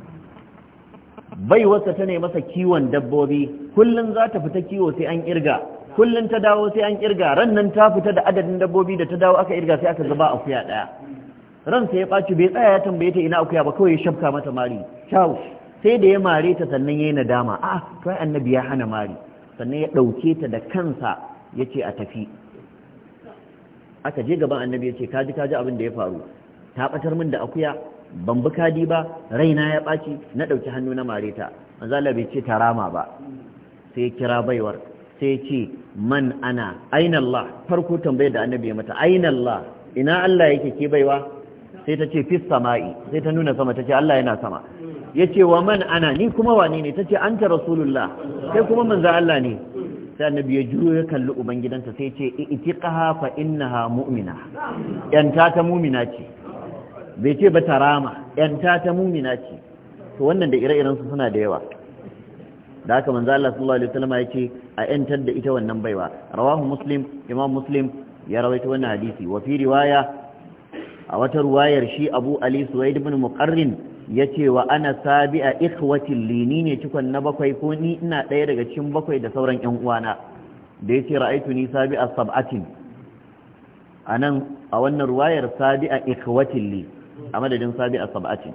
bai wasa ta ne masa kiwon dabbobi, kullun za ta fita kiwo sai an kirga, kullun ta dawo sai an kirga, ran nan ta fita da adadin dabbobi da ta dawo aka kirga sai aka gaba akuya daya. Ran sai ya ɓaci bai tsaya ya tambaye ta ina akuya ba, kawai ya shafka mata mari shawo, sai da ya mare ta sannan yayi nadama, a kai annabi ya hana mari, sannan ya dauke ta da kansa yace a tafi. Aka je gaban annabi yace kaji kaji abin da ya faru, ta batar min da akuya, ban bi kadi ba, raina ya ɓaci, na ɗauki hannu na mare ta. Manzo Allah bai ce tarama ba, sai ya kira baiwar, sai ya ce man ana aina Allah, farko tambayar da annabi ya mata aina Allah, ina Allah yake ke baiwa? Sai ta ce fis sama'i, sai ta nuna sama, ta ce Allah yana sama. Ya ce wa man ana, ni kuma wane ne? Ta ce anta rasulullah, kai kuma manzo Allah ne. Sai annabi ya juyo ya kalli ubangidanta sai ce itiqaha fa innaha mu'mina, yanta ta mu'mina ce, bai ce ba tarama, yanta ta mu'mina ce. To wannan da ire-iren su suna da yawa. Da haka manzo Allah sallallahu alaihi wasallam ya ce a yantar da ita wannan baiwa. Rawahu Muslim, Imam Muslim ya rawaito wannan hadisi. Wa fi riwaya, a wata ruwayar shi Abu Ali Suwaid ibn Muqarrin yace wa ana sabi'a ikhwatin li, ni ne cikon na bakwai ko ni ina ɗaya daga cikin bakwai da sauran ƴan uwana. Da yace ra'aytuni sabi'a sab'atin, anan a wannan ruwayar sabi'a ikhwatin li a madadin sabi'a sab'atin.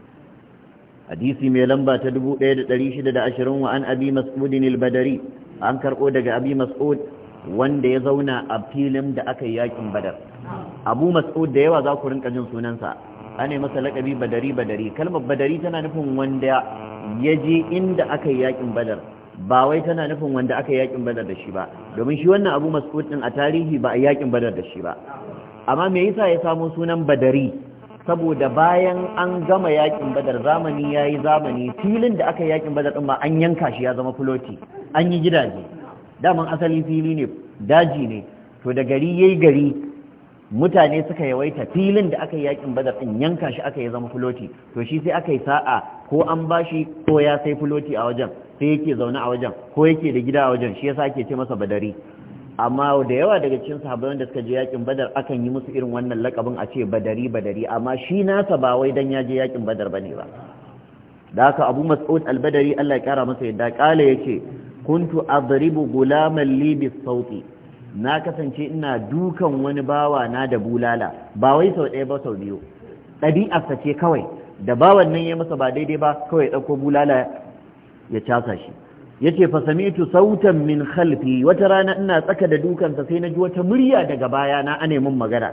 Hadisi mai lamba ta dubu ɗaya da ɗari shida da ashirin wa an Abi Mas'ud al-Badri, an karɓo daga Abi Mas'ud wanda ya zauna a filin da aka yi yakin Badar. Abu Mas'ud da yawa za ku rinka jin sunansa, ana masa laƙabi badari badari. Kalmar badari tana nufin wanda ya je inda aka yi yakin Badar, ba wai tana nufin wanda aka yi yakin Badar da shi ba, domin shi wannan Abu Mas'ud din a tarihi ba a yi yakin Badar da shi ba. Amma me yasa ya samu sunan badari? Saboda bayan an gama yakin Badar, zamani yayi zamani, filin da aka yi yakin Badar din ma an yanka shi ya zama fuloti, an yi gidaje. Daman asali fili ne, daji ne, to da gari yayi gari, mutane suka yawaita, filin da aka yi yakin Badar din yanka shi aka yi zama fuloti, to shi sai aka yi sa'a ko an bashi ko ya sai fuloti a wajen, sai yake zaune a wajen ko yake da gida a wajen, shi yasa ake ce masa badari. Amma da yawa daga cikin sahabbai da suka je yakin Badar akan yi musu irin wannan lakabin a ce badari badari, amma shi nasa ba wai dan ya je yakin Badar bane ba. Da haka Abu Mas'ud al-Badari Allah ya kara masa yadda kala yace kuntu adribu gulaman li bis sauti, na kasance ina dukan wani bawa na da bulala, ba wai sau ɗaya ba sau biyu, ɗabi'arsa ce kawai, da bawan nan ya masa ba daidai ba kawai ya ɗauko bulala ya casa shi. Yace fa sami'tu sautan min khalfi, wata rana ina tsaka da dukansa sai na ji wata murya daga baya na ane mun magana,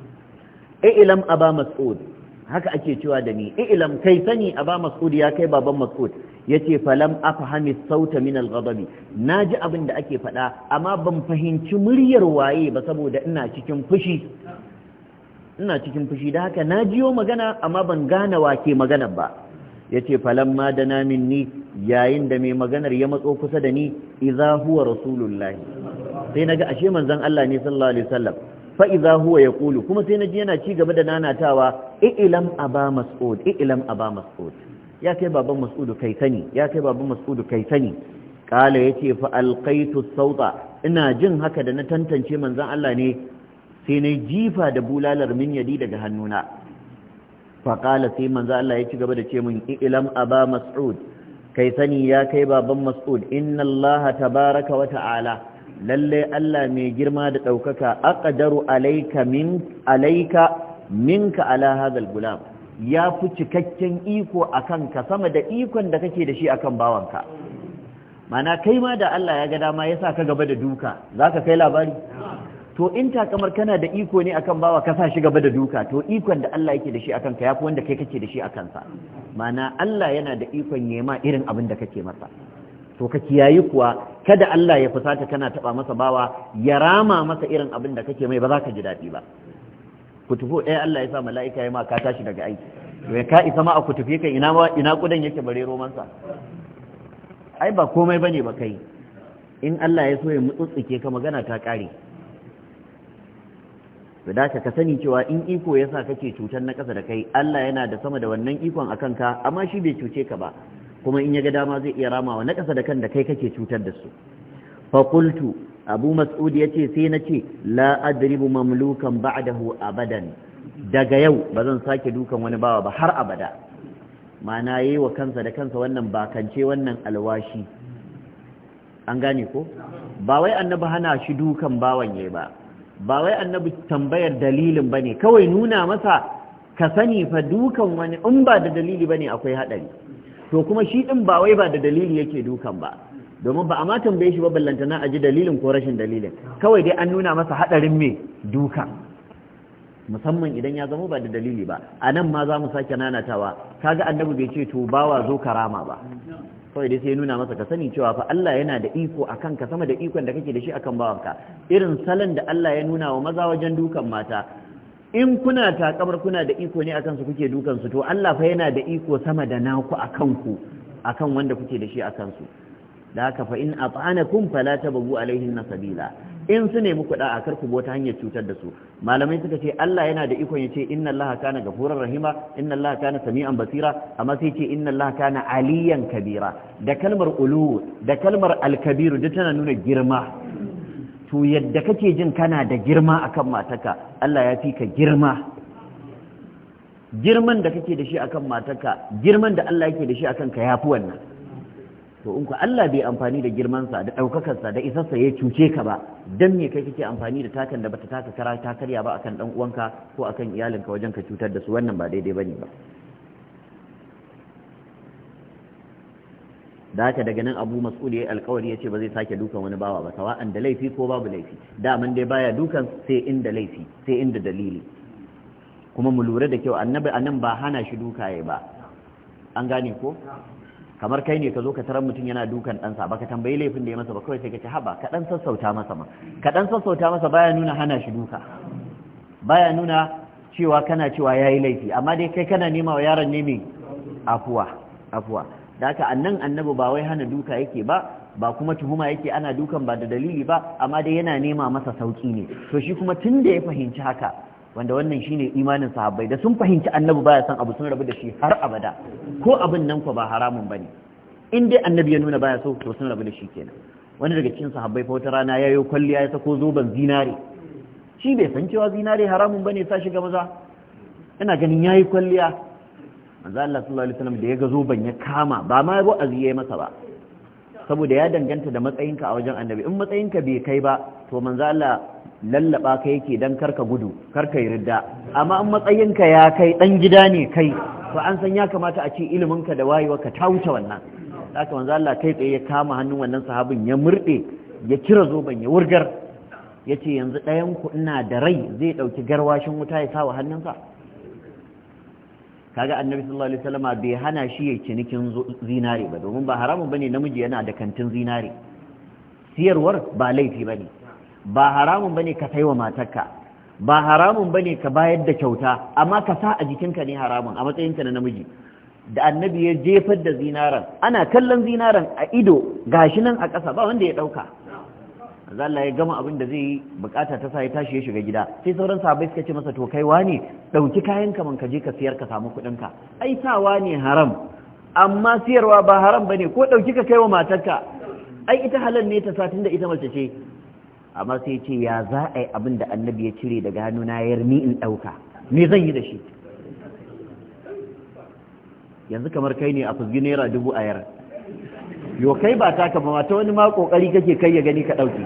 ilam aba mas'ud, haka ake cewa da ni, ilam kai sani aba mas'ud, ya kai baban mas'ud. Yace falam afhami sauta min al-ghadab, naji abin da ake faɗa amma ban fahimci muryar waye ba saboda ina cikin fushi, ina cikin fushi da haka najiyo magana amma ban gane wake magana ba. Yace falamma dana minni, yayin da mai maganar ya matso kusa da ni, idza huwa rasulullahi, sai naga ashe manzon Allah ne sallallahu alaihi wasallam. Fa idza huwa yaqulu, kuma sai naji yana ci gaba da nanatawa, ilam aba mas'ud, ilam aba mas'ud, ya kai baban mas'udu kai sani, ya kai baban mas'udu kai sani. Kala yace fa alqaitu sauta, ina jin haka da na tantance manzon Allah ne, sai na jifa da bulalar min yadi daga hannuna. Fa kala sai manzon Allah ya ci gaba da ce min ilam aba mas'ud, kai sani ya kai baban mas'ud, inna Allah tabaraka wa ta'ala, lalle Allah mai girma da daukaka, aqdaru alayka min alayka minka ala hadha al-gulam, ya fi cikakken iko a kanka sama da ikon da kake da shi a kan bawanka. Mana kai ma da Allah ya ga dama ya sa ka gaba da duka, za ka kai labari? To in takamar kana da iko ne akan bawa ka sa shi gaba da duka, to ikon da Allah yake da shi a kanka ya fi wanda kai kake da shi a kansa. Mana Allah yana da ikon nema irin abin da kake masa. To ka kiyayi kuwa kada Allah ya fusata kana taba masa bawa, ya rama masa irin abin da kake mai, ba za ka ji daɗi ba. kutufo ɗaya Allah ya sa mala'ika ya ma ka tashi daga aiki to ya ka isa ma a kutufe kan ina ina kudan yake bare romansa ai ba komai bane ba kai in Allah ya so ya mutsutsike ka magana ta kare da ka sani cewa in iko yasa kake cutar na ƙasa da kai Allah yana da sama da wannan ikon akan ka amma shi bai cuce ka ba kuma in ya ga dama zai iya ramawa na ƙasa da kan da kai kake cutar da su fa qultu abu mas'ud yace sai na ce la adribu mamlukan ba'dahu abadan daga yau ba zan sake dukan wani bawa ba har abada ma'ana yayi wa kansa da kansa wannan bakance wannan alwashi an gane ko ba wai annabi hana shi dukan bawan yayi ba ba wai annabi tambayar dalilin bane kawai nuna masa ka sani fa dukan wani in ba da dalili bane akwai hadari to kuma shi din ba wai ba da dalili yake dukan ba domin ba a ma tambaye shi ba ballantana a ji dalilin ko rashin dalilin kawai dai an nuna masa hadarin me duka musamman idan ya zama ba da dalili ba a nan ma za mu sake nanatawa kaga annabi bai ce to bawa zo karama ba kawai dai sai nuna masa ka sani cewa fa Allah yana da iko akan ka sama da ikon da kake da shi akan bawanka irin salon da Allah ya nuna wa maza wajen dukan mata in kuna takamar kuna da iko ne akan su kuke dukan su to Allah fa yana da iko sama da naku akan ku akan wanda kuke da shi akan su da haka fa in at'anakum fala tabu alaihin sabila in su ne muku da'a kar ku bota hanyar cutar da su malamai suka ce Allah yana da ikon yace inna Allaha kana gafurar rahima inna Allaha kana sami'an basira amma sai ce inna Allaha kana aliyan kabira da kalmar ulu da kalmar al-kabir duk tana nuna girma to yadda kake jin kana da girma akan mataka Allah ya fi ka girma girman da kake da shi akan mataka girman da Allah yake da shi akan ka yafi wannan to in ku Allah bai amfani da girmansa da ɗaukakarsa da isarsa ya cuce ka ba dan me kai kake amfani da takan da bata taka kara ta karya ba akan dan uwanka ko akan iyalinka wajen ka cutar da su wannan ba daidai bane ba da haka daga nan Abu Mas'ud ya alƙawari yace ba zai sake dukan wani bawa ba sawa'an da laifi ko babu laifi da man dai baya dukan sai inda laifi sai inda dalili kuma mu lura da kyau annabi anan ba hana shi dukaye ba an gane ko kamar kai ne ka zo ka tarar mutum yana dukan ɗansa ba ka tambayi laifin da ya masa ba kawai sai ka ce haba ka ɗan sassauta masa ma ka ɗan sassauta masa baya nuna hana shi duka baya nuna cewa kana cewa ya yi laifi amma dai kai kana nema wa yaron ne mai afuwa afuwa da haka annan annabi ba wai hana duka yake ba ba kuma tuhuma yake ana dukan ba da dalili ba amma dai yana nema masa sauki ne to shi kuma tun da ya fahimci haka wanda wannan shine imanin sahabbai da sun fahimci annabi baya san abu sun rabu da shi har abada ko abin nan ko ba haramun bane in dai annabi ya nuna baya so to sun rabu da shi kenan wani daga cikin sahabbai fa wata rana yayo kwalliya ya sako zoban zinare shi bai san cewa zinare haramun bane sa shiga maza ina ganin yayi kwalliya manzo Allah sallallahu alaihi wasallam da ya ga zoban ya kama ba ma wa'azi yayi masa ba saboda ya danganta da matsayinka a wajen annabi in matsayinka bai kai ba to manzo Allah lallaba ka yake dan karka gudu karka yi ridda amma in matsayinka ya kai dan gida ne kai to an san ya kamata a ce iliminka da wayewarka ta wuce wannan haka manzo Allah kai tsaye ya kama hannun wannan sahabin ya murde ya kira zoban ya wurgar yace yanzu ɗayan ku ina da rai zai dauki garwashin wuta ya sawa hannunsa kaga annabi sallallahu alaihi wasallama bai hana shi ya cinikin zinare ba domin ba haramun bane namiji yana da kantin zinare siyarwar ba laifi bane ba haramun bane ka saiwa matarka ba haramun bane ka bayar da kyauta amma ka sa a jikinka ne haramun a matsayinka na namiji da annabi ya jefar da zinaran ana kallon zinaran a ido gashi nan a ƙasa ba wanda ya ɗauka Allah ya gama abin da zai yi bukata ta sa ya tashi ya shiga gida sai sauran sahabbai suka ce masa to kai wane dauki kayan ka man ka je ka siyar ka samu kuɗin ka ai sawa ne haram amma siyarwa ba haram bane ko dauki ka kai wa matarka ai ita halal ne ta satin da ita mace ce amma sai ce ya za a yi abin da annabi ya cire daga hannuna ya yarmi in dauka me zan yi da shi yanzu kamar kai ne a fusgi naira dubu a yar yo kai ba taka ba ta wani ma kokari kake kai ya gani ka dauke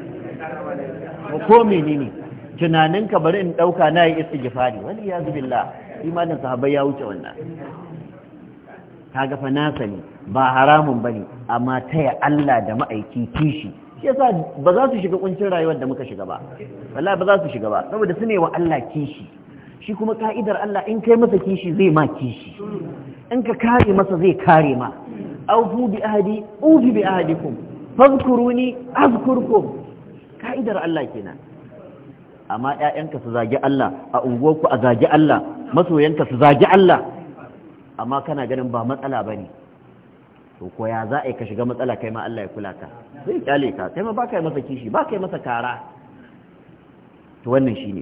ko menene tunanin ka bari in dauka na yi istighfari wani ya zubillah imanin sahabbai ya wuce wannan kaga fa nasa ne ba haramun bane amma taya Allah da ma'aiki kishi shi yasa ba za su shiga kuncin rayuwar da muka shiga ba wallahi ba za su shiga ba saboda su ne wa Allah kishi shi kuma ka'idar Allah in kai masa kishi zai ma kishi in ka kare masa zai kare ma aufu bi ahdi ufi bi ahdikum fadhkuruni azkurkum ka'idar Allah kenan amma ƴaƴanka su zagi Allah, a unguwarku a zagi Allah, masoyanka su zagi Allah, amma kana ganin ba matsala bane, to ko ya za a yi ka shiga matsala kai ma Allah ya kula ka, zai kyale ka, kai ma ba ka yi masa kishi, ba ka yi masa kara. To wannan shine,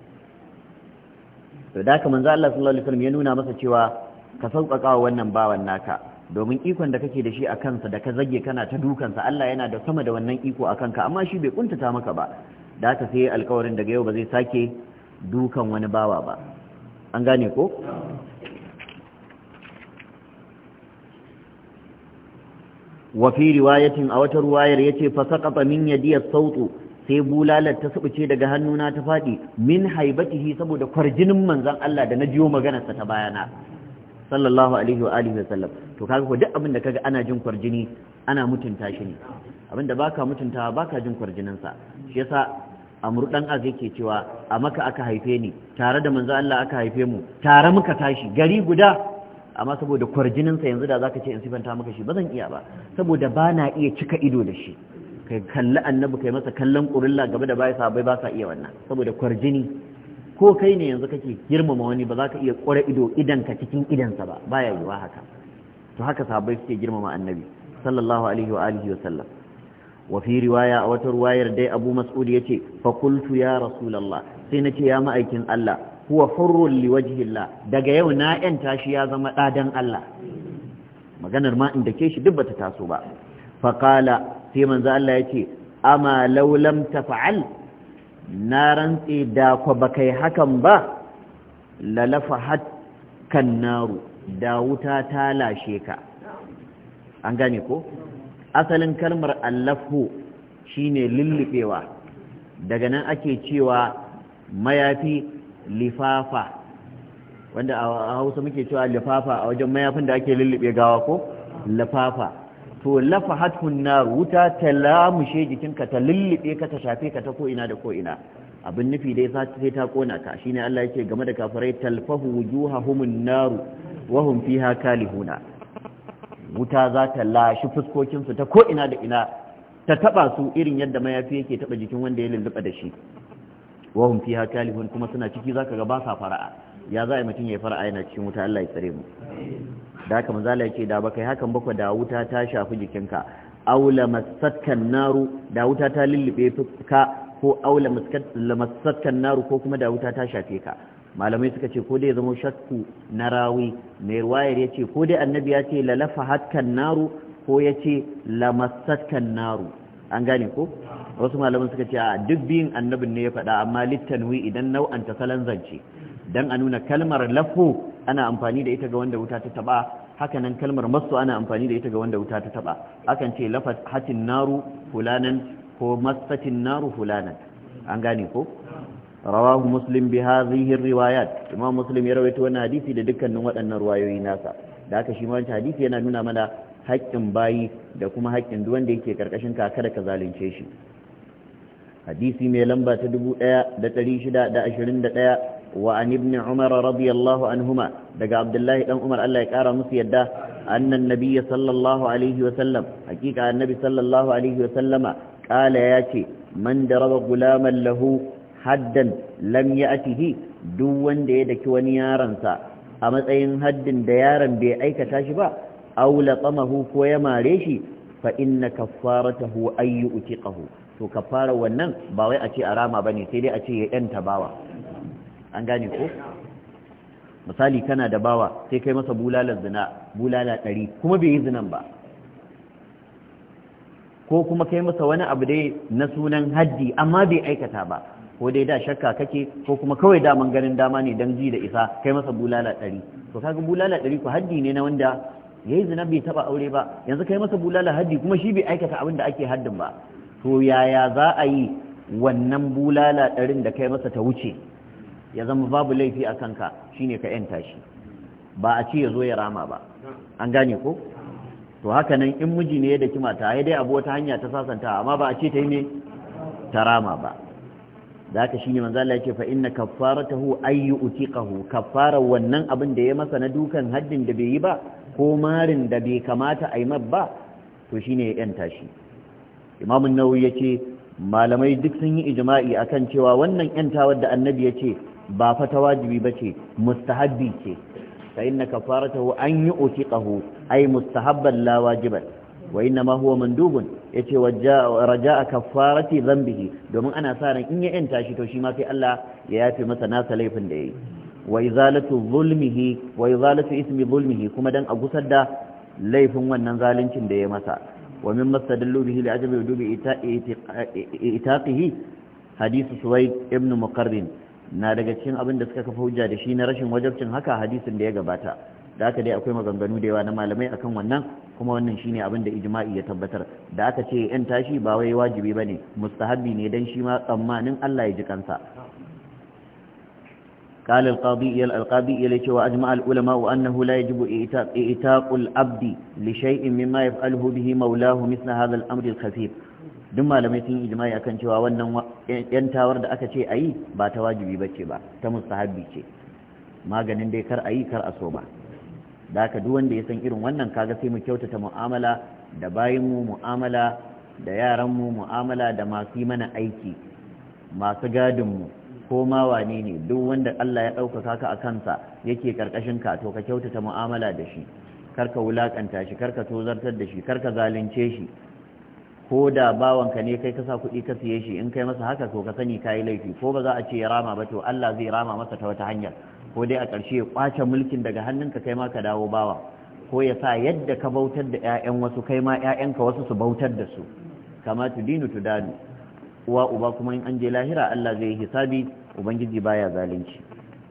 to da haka manzo Allah sallallahu alaihi wasallam ya nuna masa cewa ka sauƙaƙa wa wannan bawan naka, domin ikon da kake da shi a kansa da ka zage kana ta dukansa, Allah yana da sama da wannan iko a kanka, amma shi bai kuntata maka ba. Da haka sai alƙawarin daga yau ba zai sake dukan wani bawa ba. An gane ko? wa fi riwayatin a wata ruwayar yace fa saqata min yadi as-sawtu, sai bulalar ta subuce daga hannuna ta fadi min haibatihi, saboda kwarjinin manzon Allah da na jiyo maganarsa ta bayana sallallahu alaihi wa alihi wasallam. To kaga ko duk abin da kaga ana jin kwarjini ana mutunta shi ne, abin da baka mutuntawa baka jin kwarjinin sa. Shi yasa Amr dan Az yake cewa a Makka aka haife ni, tare da manzon Allah aka haife mu, tare muka tashi gari guda, amma saboda kwarjinin sa yanzu da zaka ce in sifanta maka shi bazan iya ba, saboda bana iya cika ido da shi. Kai kalli annabi kai masa kallon kurilla gaba da baya, sahabbai ba sa iya wannan saboda kwarjini. Ko kai ne yanzu kake girmama wani ba za ka iya ƙware ido idanka cikin idansa ba, baya yiwa haka. To haka sahabbai suke girmama annabi sallallahu alaihi wa alihi wa sallam. Wa fi riwaya a wata riwayar dai Abu Mas'ud yace fa qultu ya Rasulullah, sai nace ya ma'aikin Allah, huwa hurrun liwajhillah, daga yau na yanta shi ya zama dadan Allah. Maganar ma inda ke shi duk bata taso ba. Fa qala, sai manzo Allah yace ama law lam taf'al, na rantse da ku bakai hakan ba, lalafahat kan naru, da wuta ta lashe ka. An gane ko? Asalin kalmar allafu shine lullubewa, daga nan ake cewa mayafi lifafa, wanda a Hausa muke cewa lifafa a wajen mayafin da ake lullube gawa ko lifafa. To lafahatun nar, wuta ta lamushe jikinka, ta lullube ka, ta shafe ka ta ko ina da ko ina. Abin nufi dai sai ta kona ka. Shine Allah yake game da kafirai, talfahu wujuhahumun nar wa hum fiha kalihuna. Wuta za ta lashi fuskokin su ta ko ina da ina, ta taba su irin yadda mayafi yake taba jikin wanda ya lulluba da shi. Wa hum fiha kalihun, kuma suna ciki zaka ga ba sa fara'a. Ya za a yi mutum ya fara'a yana cikin wuta? Allah ya tsare mu. Da haka manzo Allah yake da baka hakan bako da wuta ta shafi jikinka, aula masatkan naru, da wuta ta lullube ka, ko aula masatkan naru, ko kuma da wuta ta shafe ka. Malamai suka ce ko dai zama shakku na rawi, mai ruwayar yace ko dai annabi ya ce lalafa hatkan naru, ko yace lamasatkan naru. An gane ko? Wasu malaman suka ce a duk biyun annabin ne ya faɗa, amma littanwi idan nau'anta salon zance, dan a nuna kalmar lafu ana amfani da ita ga wanda wuta ta taba, haka nan kalmar masu ana amfani da ita ga wanda wuta ta taba. Akan ce lafahatin naru fulanan, ko masatin naru fulanan. An gane ko? Rawahu Muslim bi hadhihi riwayat, Imam Muslim ya rawaito wannan hadisi da dukkanin waɗannan ruwayoyi nasa. Da haka shi ma wannan hadisi yana nuna mana haƙƙin bayi da kuma haƙƙin duk wanda yake karkashin ka, kada ka zalunce shi. Hadisi mai lamba ta dubu ɗaya da ɗari shida da ashirin da ɗaya, wa an ibn Umar radiyallahu anhuma, daga Abdullahi dan Umar Allah ya kara musu yadda, annan nabiyyi sallallahu alaihi wa sallam, hakika annabi sallallahu alaihi wa sallama, kala yace man daraba gulaman lahu haddan lam ya'tihi, duk wanda ya daki wani yaransa a matsayin haddin da yaron bai aikata shi ba, aw laqamahu, ko ya mare shi, fa inna kaffaratahu ay yu'tiqahu, to kaffara wannan ba wai a ce a rama bane, sai dai a ce ya yanta bawa. An gane ko? Misali kana da bawa sai kai masa bulalar zina, bulala ɗari, kuma bai yi zinan ba, ko kuma kai masa wani abu dai na sunan haddi amma bai aikata ba, ko dai da shakka kake, ko kuma kawai daman ganin dama ne don ji da isa kai masa bulala ɗari. To kaga bulala ɗari ko haddi ne na wanda ya yi zina bai taɓa aure ba, yanzu kai masa bulala haddi kuma shi bai aikata abin da ake haddin ba. To yaya za a yi wannan bulala ɗarin da kai masa ta wuce ya zama babu laifi a kanka? Shine ka yanta shi, ba a ce ya zo ya rama ba. An gane ko? To haka nan in miji ne ya daki mata, ya dai abu wata hanya ta sasanta, amma ba a ce ta yi ne ta rama ba. da haka shine manzo Allah yake fa inna kaffaratahu ay yu'tiqahu, kaffara wannan abin da ya masa na dukan haddin da bai yi ba ko marin da bai kamata a yi mab ba, to shine ya yanta shi. Imam an-Nawawi yace malamai duk sun yi ijma'i akan cewa wannan yantawar da annabi ya ce ba fa ta wajibi bace mustahabbi ce fa inna kafaratahu an yu'tiqahu ay mustahabban la wajiban wa inna ma huwa mandubun yace raja'a kafarati dhanbihi domin ana sa ran in ya yanta shi to shi ma sai Allah ya yafe masa nasa laifin da yayi wa izalatu zulmihi wa izalatu ismi zulmihi kuma dan a gusar da laifin wannan zaluncin da ya masa wa min mastadallu bihi li ajabi wudubi itaqihi hadith suwaid ibn muqarrin na daga cikin abin da suka kafa hujja da shi na rashin wajibcin haka hadisin da ya gabata da haka dai akwai maganganu da yawa na malamai akan wannan kuma wannan shine abin da ijma'i ya tabbatar da aka ce yan tashi ba wai wajibi bane mustahabbi ne dan shi ma tsammanin Allah ya ji kansa قال القاضي القاضي إليك وأجمع العلماء أنه لا يجب إيتاق العبد لشيء مما يفعله به مولاه مثل هذا الأمر الخفيف دم لم يتم إجماعي أكن شوى وأنه ينتاور دا أكا شيء أي با تواجبي بچي با تمستحبي شيء ما ganin dai kar ayi kar aso ba da haka duk wanda ya san irin wannan kaga sai mu kyautata mu'amala da bayinmu mu'amala da yaranmu mu'amala da masu yi mana aiki masu gadinmu ko ma wane ne duk wanda Allah ya ɗaukaka ka a kansa yake karkashin ka to ka kyautata mu'amala da shi karka wulakanta shi karka tozartar da shi karka zalunce shi ko da bawanka ne kai ka sa kuɗi ka siye shi in kai masa haka to ka sani kayi laifi ko ba za a ce ya rama ba to Allah zai rama masa ta wata hanyar ko dai a ƙarshe ya kwace mulkin daga hannunka kai ma ka dawo bawa ko ya sa yadda ka bautar da ƴaƴan wasu kai ma ƴaƴanka wasu su bautar da su kama tudinu tudanu uwa uba kuma in an je lahira Allah zai yi hisabi ubangiji baya zalunci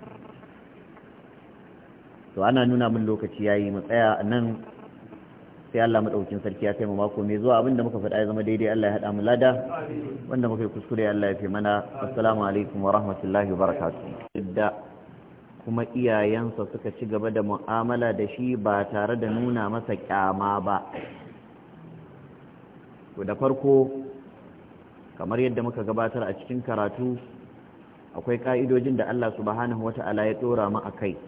to ana nuna min lokaci yayi mu tsaya nan sai Allah madaukakin sarki ya kai mu mako mai zuwa abinda muka faɗa ya zama daidai Allah ya hada mu lada wanda muka yi kuskure Allah ya fi mana assalamu alaikum wa rahmatullahi wa barakatuh da kuma iyayensa suka ci gaba da mu'amala da shi ba tare da nuna masa kyama ba to da farko kamar yadda muka gabatar a cikin karatu akwai ka'idojin da Allah subhanahu wata'ala ya dora mu akai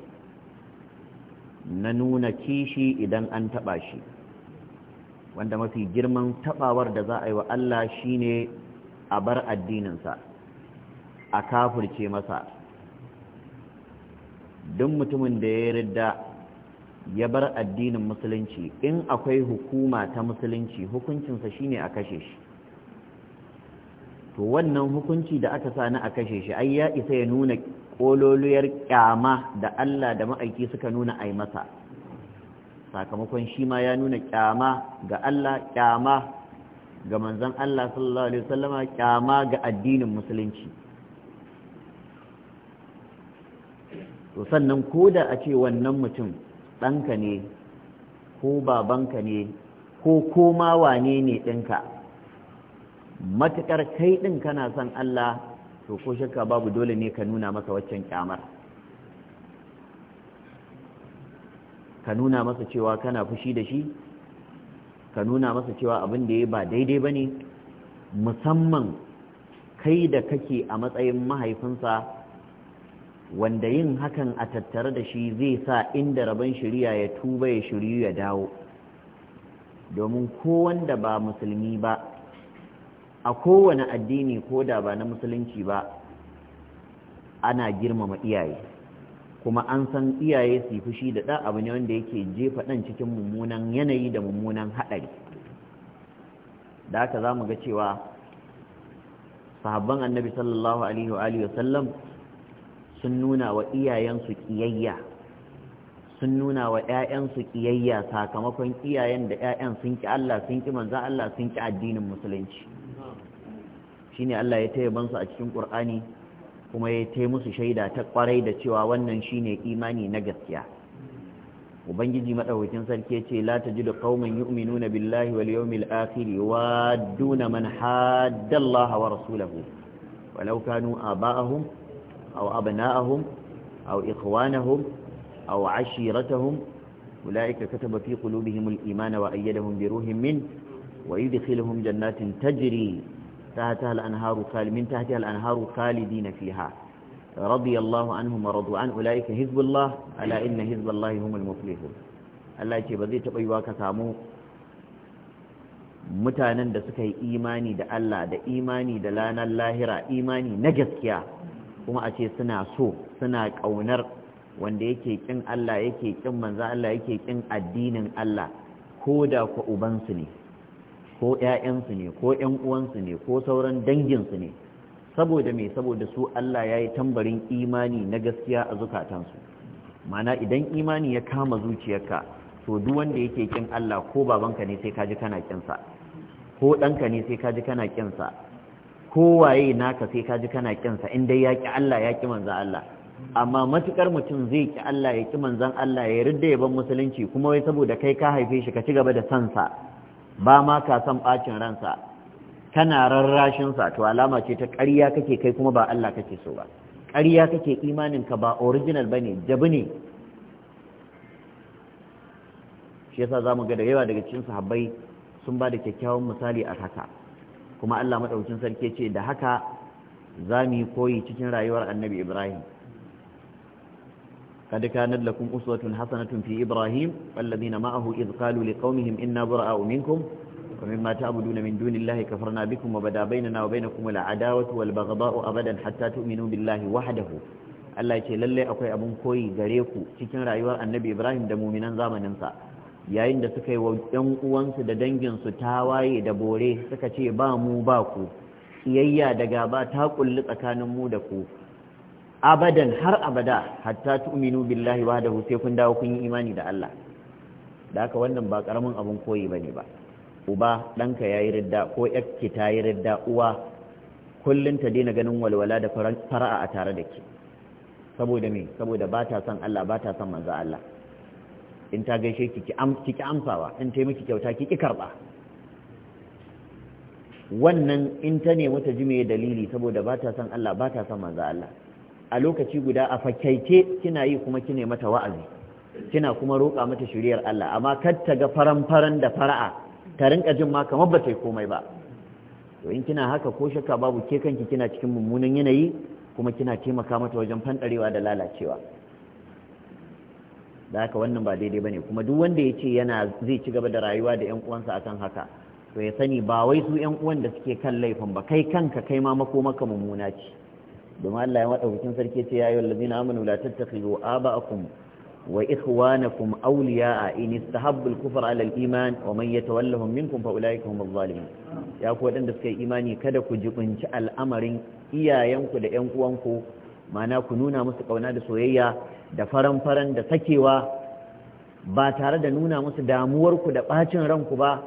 na nuna kishi idan an taba shi wanda mafi girman tabawar da za a yi wa Allah shine a bar addininsa a kafirce masa duk mutumin da ya ridda ya bar addinin musulunci in akwai hukuma ta musulunci hukuncinsa shine a kashe shi to wannan hukunci da aka sa na a kashe shi ai ya isa ya nuna kololuyar kyama da Allah da ma'aiki suka nuna ai masa sakamakon shi ma ya nuna kyama ga Allah kyama ga manzon Allah sallallahu alaihi wasallama kyama ga addinin musulunci to sannan koda a ce wannan mutum ɗanka ne ko babanka ne ko koma wane ne ɗinka matuƙar kai ɗin kana son Allah to ko shakka babu dole ne ka nuna masa waccan kyamar ka nuna masa cewa kana fushi da shi ka nuna masa cewa abin da ya ba daidai ba ne musamman kai da kake a matsayin mahaifinsa wanda yin hakan a tattare da shi zai sa inda rabon shiriya ya tuba ya shiryu ya dawo domin ko wanda ba musulmi ba a kowane addini ko da ba na musulunci ba ana girmama iyaye kuma an san iyaye su yi fushi da ɗa abu ne wanda yake jefa ɗan cikin mummunan yanayi da mummunan haɗari da haka za mu ga cewa sahabban annabi sallallahu alaihi wa alihi wasallam sun nuna wa iyayensu ƙiyayya sun nuna wa ‘ya'yansu ƙiyayya sakamakon iyayen da ‘ya'yan sun ƙi Allah sun ƙi manzan Allah sun ƙi addinin musulunci shi ne Allah ya taya bansu a cikin ƙur'ani kuma ya taya musu shaida ta ƙwarai da cewa wannan shi ne imani na gaskiya ubangiji maɗaukakin sarki ya ce la ta ji da ƙaumin yu'minuna billahi wal yawmil akhir yuwadduna man hadda Allah wa rasulahu walau kanu aba'ahum aw abna'ahum aw ikhwanahum أو عشيرتهم أولئك كتب في قلوبهم الإيمان وأيدهم بروح منه ويدخلهم جنات تجري تحتها الأنهار من تحتها الأنهار خالدين فيها رضي الله عنهم ورضوا عنه أولئك حزب الله ألا إن حزب الله هم المفلحون Allah ce ba zai taɓa yiwa ka samu mutanen da suka yi imani da Allah da imani da ranar lahira imani na gaskiya kuma a ce suna so suna ƙaunar wanda yake kin Allah yake kin manzo Allah yake kin addinin Allah ko da ku ubansu ne ko ƴaƴansu ne ko ƴan uwansu ne ko sauran danginsu ne saboda me saboda su Allah ya yi tambarin imani na gaskiya a zukatansu mana idan imani ya kama zuciyarka to duk wanda yake kin Allah ko babanka ne sai kaji kana kinsa ko ɗanka ne sai kaji kana kinsa ko waye naka sai kaji kana kinsa in dai ya ki Allah ya ki manzon Allah amma matukar mutum zai ki Allah ya ki manzon Allah ya ridda ya ban musulunci kuma wai saboda kai ka haife shi ka ci gaba da sansa ba ma ka san bacin ransa kana rarrashin sa to alama ce ta ƙarya kake kai kuma ba Allah kake so ba ƙarya kake imanin ka ba original bane jabi ne shi yasa zamu ga da yawa daga cikin sahabbai sun ba da kyakkyawan misali a haka kuma Allah madaukakin sarki ce da haka zamu yi koyi cikin rayuwar Annabi Ibrahim kad kanat lakum uswatun hasanatun fi Ibrahim walladhina ma'ahu idh qalu liqaumihim inna bura'a'u minkum wa mimma ta'buduna min dunillahi kafarna bikum wa bada bainana wa bainakum al'adawatu wal baghdha'u abadan hatta tu'minu billahi wahdahu Allah ya ce lalle akwai abun koyi gare ku cikin rayuwar Annabi Ibrahim da mu'minan zamanin sa yayin da suka yi wa ‘yan uwansu da danginsu tawaye da bore suka ce ba mu ba ku iyayya da gaba ta kulli tsakanin mu da ku abadan har abada hatta tu'minu billahi wahdahu sai kun dawo kun yi imani da Allah da haka wannan ba karamin abun koyi bane ba uba ɗanka yayi ridda ko yakki ta yi ridda uwa kullun ta daina ganin walwala da fara'a a tare da ke saboda me saboda ba ta son Allah ba ta son manzo Allah in ta gaishe ki ki amsawa in ta miki kyauta ki ki karba wannan in ta nemi ta ji me dalili saboda ba ta son Allah ba ta son manzo Allah a lokaci guda a fakaice kina yi kuma kine mata wa'azi kina kuma roƙa mata shiriyar Allah amma kar ta ga faran-faran da fara'a ta rinka jin ma kamar ba ta yi komai ba to in kina haka ko shakka babu ke kanki kina cikin mummunan yanayi kuma kina taimaka mata wajen fanɗarewa da lalacewa da haka wannan ba daidai bane kuma duk wanda ya ce yana zai ci gaba da rayuwa da ƴan uwansa akan haka to ya sani ba wai su ƴan uwan da suke kan laifin ba kai kanka kai ma makomaka mummuna ce domin Allah ya madaukakin sarki ce ya ayyuhal ladina amanu la tattakhidu aba'akum wa ikhwanakum awliya'a in istahabbu al-kufra 'ala al-iman wa man yatawallahum minkum fa ulaika humuz zalimun ya ku wadanda suka yi imani kada ku jibinci al'amarin iyayenku da ƴan uwanku mana ku nuna musu kauna da soyayya da faran-faran da sakewa ba tare da nuna musu damuwarku da ɓacin ranku ba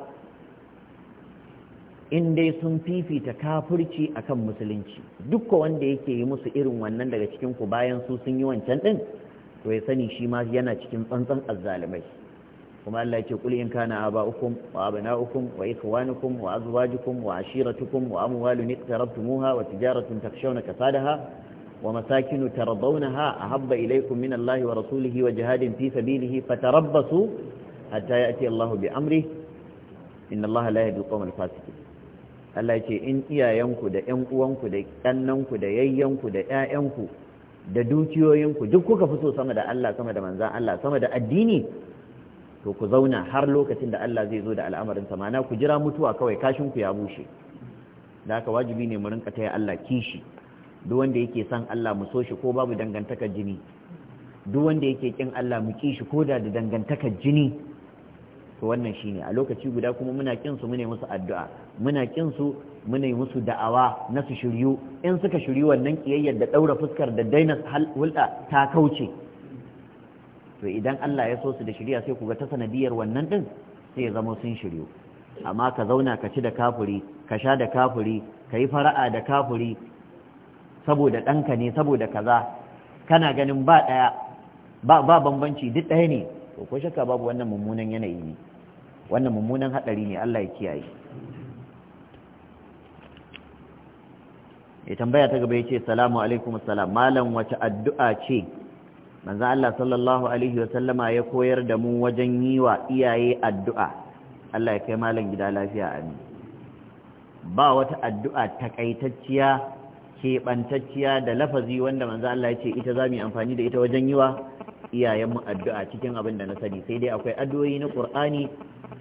in dai sun fifita kafirci akan musulunci dukkan wanda yake yi musu irin wannan daga cikinku bayan su sun yi wancan ɗin to ya sani shi ma yana cikin tsantsan azzalimai kuma Allah ya ce qul in kana aba'ukum wa abna'ukum wa ikhwanukum wa azwajukum wa ashiratukum wa amwalun iqtarabtumuha wa tijaratun takshawna kasadaha ومساكن ترضونها أحب إليكم من الله ورسوله وجهاد في سبيله فتربصوا حتى يأتي الله بأمره إن الله لا يهدي القوم الفاسقين Allah ya ce in iyayenku da ƴan uwanku da ƙannanku da yayyanku da ƴaƴanku da dukiyoyinku duk kuka fito sama da Allah sama da manzan Allah sama da addini to ku zauna har lokacin da Allah zai zo da al'amarin sa mana ku jira mutuwa kawai kashinku ya bushe da haka wajibi ne mu rinka taya Allah kishi duk wanda yake son Allah mu so shi ko babu dangantakar jini duk wanda yake kin Allah mu ki shi ko da da dangantakar jini to wannan shine a lokaci guda kuma muna kin su mune musu addu'a muna kin su mune musu da'awa na su shiryu in suka shiryu wannan kiyayyar da daura fuskar da daina hulɗa ta kauce to idan Allah ya so su da shiriya sai ku ga ta sanadiyar wannan din sai ya zama sun shiryu amma ka zauna ka ci da kafuri ka sha da kafuri ka yi fara'a da kafuri saboda ɗanka ne saboda kaza kana ganin ba ɗaya ba ba bambanci duk ɗaya ne to ko shakka babu wannan mummunan yanayi ne wannan mummunan haɗari ne Allah ya kiyaye ya tambaya ta gaba yace salamu alaikum assalam malam wace addu'a ce manzo Allah sallallahu alaihi wa sallama ya koyar da mu wajen yi wa iyaye addu'a Allah ya kai malam gida lafiya amin ba wata addu'a takaitacciya keɓantacciya da lafazi wanda manzo Allah ya ce ita za mu yi amfani da ita wajen yi wa iyayenmu addu'a cikin abin da na sani sai dai akwai addu'o'i na Qur'ani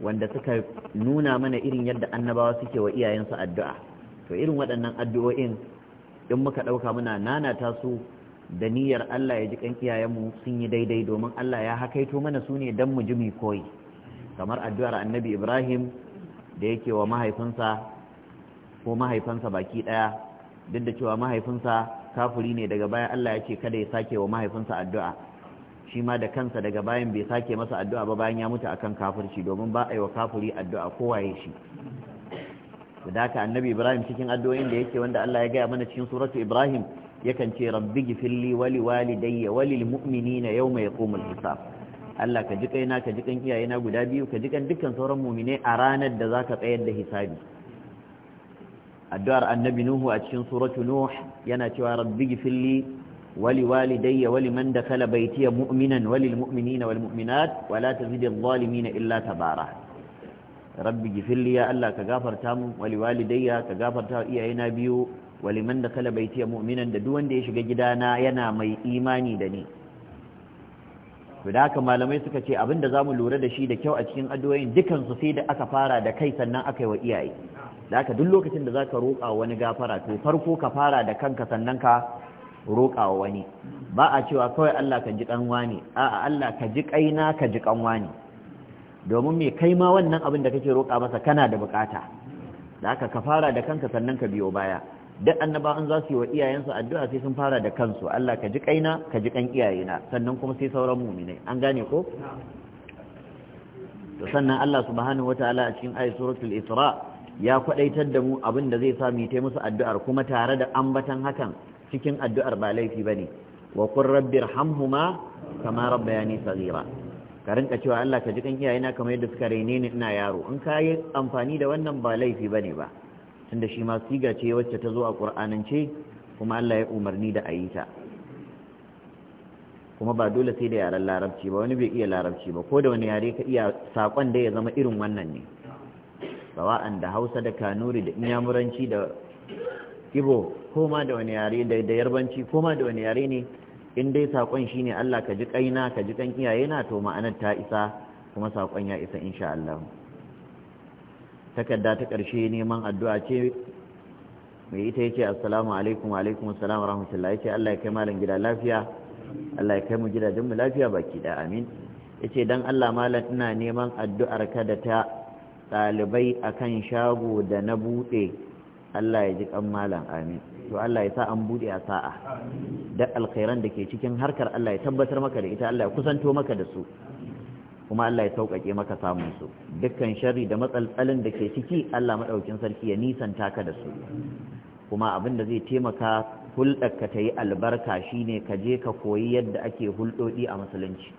wanda suka nuna mana irin yadda annabawa suke wa iyayensu addu'a to irin waɗannan addu'o'in in muka ɗauka muna nanata su da niyyar Allah ya ji kan iyayenmu sun yi daidai domin Allah ya hakaito mana su ne don mu ji mu koyi kamar addu'ar annabi Ibrahim da yake wa mahaifinsa ko mahaifansa baki ɗaya duk da cewa mahaifinsa kafiri ne daga baya Allah ya ce kada ya sake wa mahaifinsa addu'a shi ma da kansa daga bayan bai sake masa addu'a ba bayan ya mutu akan kafirci domin ba a yi wa kafiri addu'a kowaye shi da haka annabi Ibrahim cikin addu'o'in da yake wanda Allah ya gaya mana cikin suratu Ibrahim yakan ce rabbi gifirli wali walidayya walil mu'minina yawma yaqumul hisab Allah ka ji kaina ka ji kan iyayena guda biyu ka ji kan dukkan sauran mu'mine a ranar da zaka tsayar da hisabi addu'ar annabi Nuhu a cikin suratu Nuh yana cewa rabbi gifirli wali walidayya wali man dakhala baytiya mu'minan walil mu'minina wal mu'minat wala tazidil zalimina illa tabara rabbi gifirli ya Allah ka gafarta mu wali walidayya ka gafarta iyayena biyu waliman da kala baitiya mu'minan da duk wanda ya shiga gidana yana mai imani da ni da haka malamai suka ce abinda zamu lura da shi da kyau a cikin addu'o'in dukan su sai da aka fara da kai sannan aka yi wa iyaye da haka duk lokacin da zaka roƙa wani gafara to farko ka fara da kanka sannan ka roƙa wa wani ba a cewa kawai Allah ka ji kan wani a'a Allah ka ji kaina ka ji kan wani domin me kai ma wannan abin da kake roƙa masa kana da bukata da haka ka fara da kanka sannan ka biyo baya duk annabawan za su yi wa iyayensu addu'a sai sun fara da kansu Allah ka ji kaina ka ji kan iyayena sannan kuma sai sauran mu'minai an gane ko to sannan Allah subhanahu wataala a cikin ayat suratul Isra ya kwadaitar da mu abin da zai sa mu yi musu addu'ar kuma tare da ambatan hakan cikin addu'ar ba laifi bane wa qur rabbirhamhuma kama rabbayani saghira ka rinka cewa Allah ka ji kan iyayena kamar yadda suka raine ni ina yaro in ka yi amfani da wannan ba laifi bane ba tunda shi ma siga ce wacce ta zo a ƙur'anance kuma Allah ya umarni da a yi ta kuma ba dole sai da yaren larabci ba wani bai iya larabci ba ko da wani yare ka iya saƙon da ya zama irin wannan ne sawa'an da hausa da kanuri da inyamuranci da ibo ko ma da wani yare da yarbanci ko ma da wani yare ne in dai saƙon shi ne Allah ka ji ƙaina ka ji ƙan iyayena to ma'anar ta isa kuma saƙon ya isa insha Allah takarda ta ƙarshe neman addu'a ce mai ita yace assalamu alaikum wa alaikum assalam wa rahmatullahi yace Allah ya kai malam gida lafiya Allah ya kai mu gidajen mu lafiya baki da amin yace dan Allah malam ina neman addu'ar ka da ta ɗalibai akan shago da na buɗe Allah ya ji kan malam amin to Allah ya sa an buɗe a sa'a da alkhairan da ke cikin harkar Allah ya tabbatar maka da ita Allah ya kusanto maka da su kuma Allah ya sauƙaƙe maka samun su dukkan sharri da matsaltsalin da ke ciki Allah maɗaukin sarki ya nisanta ka da su kuma abin da zai taimaka hulɗarka ta yi albarka shine ka je ka koyi yadda ake hulɗoɗi a musulunci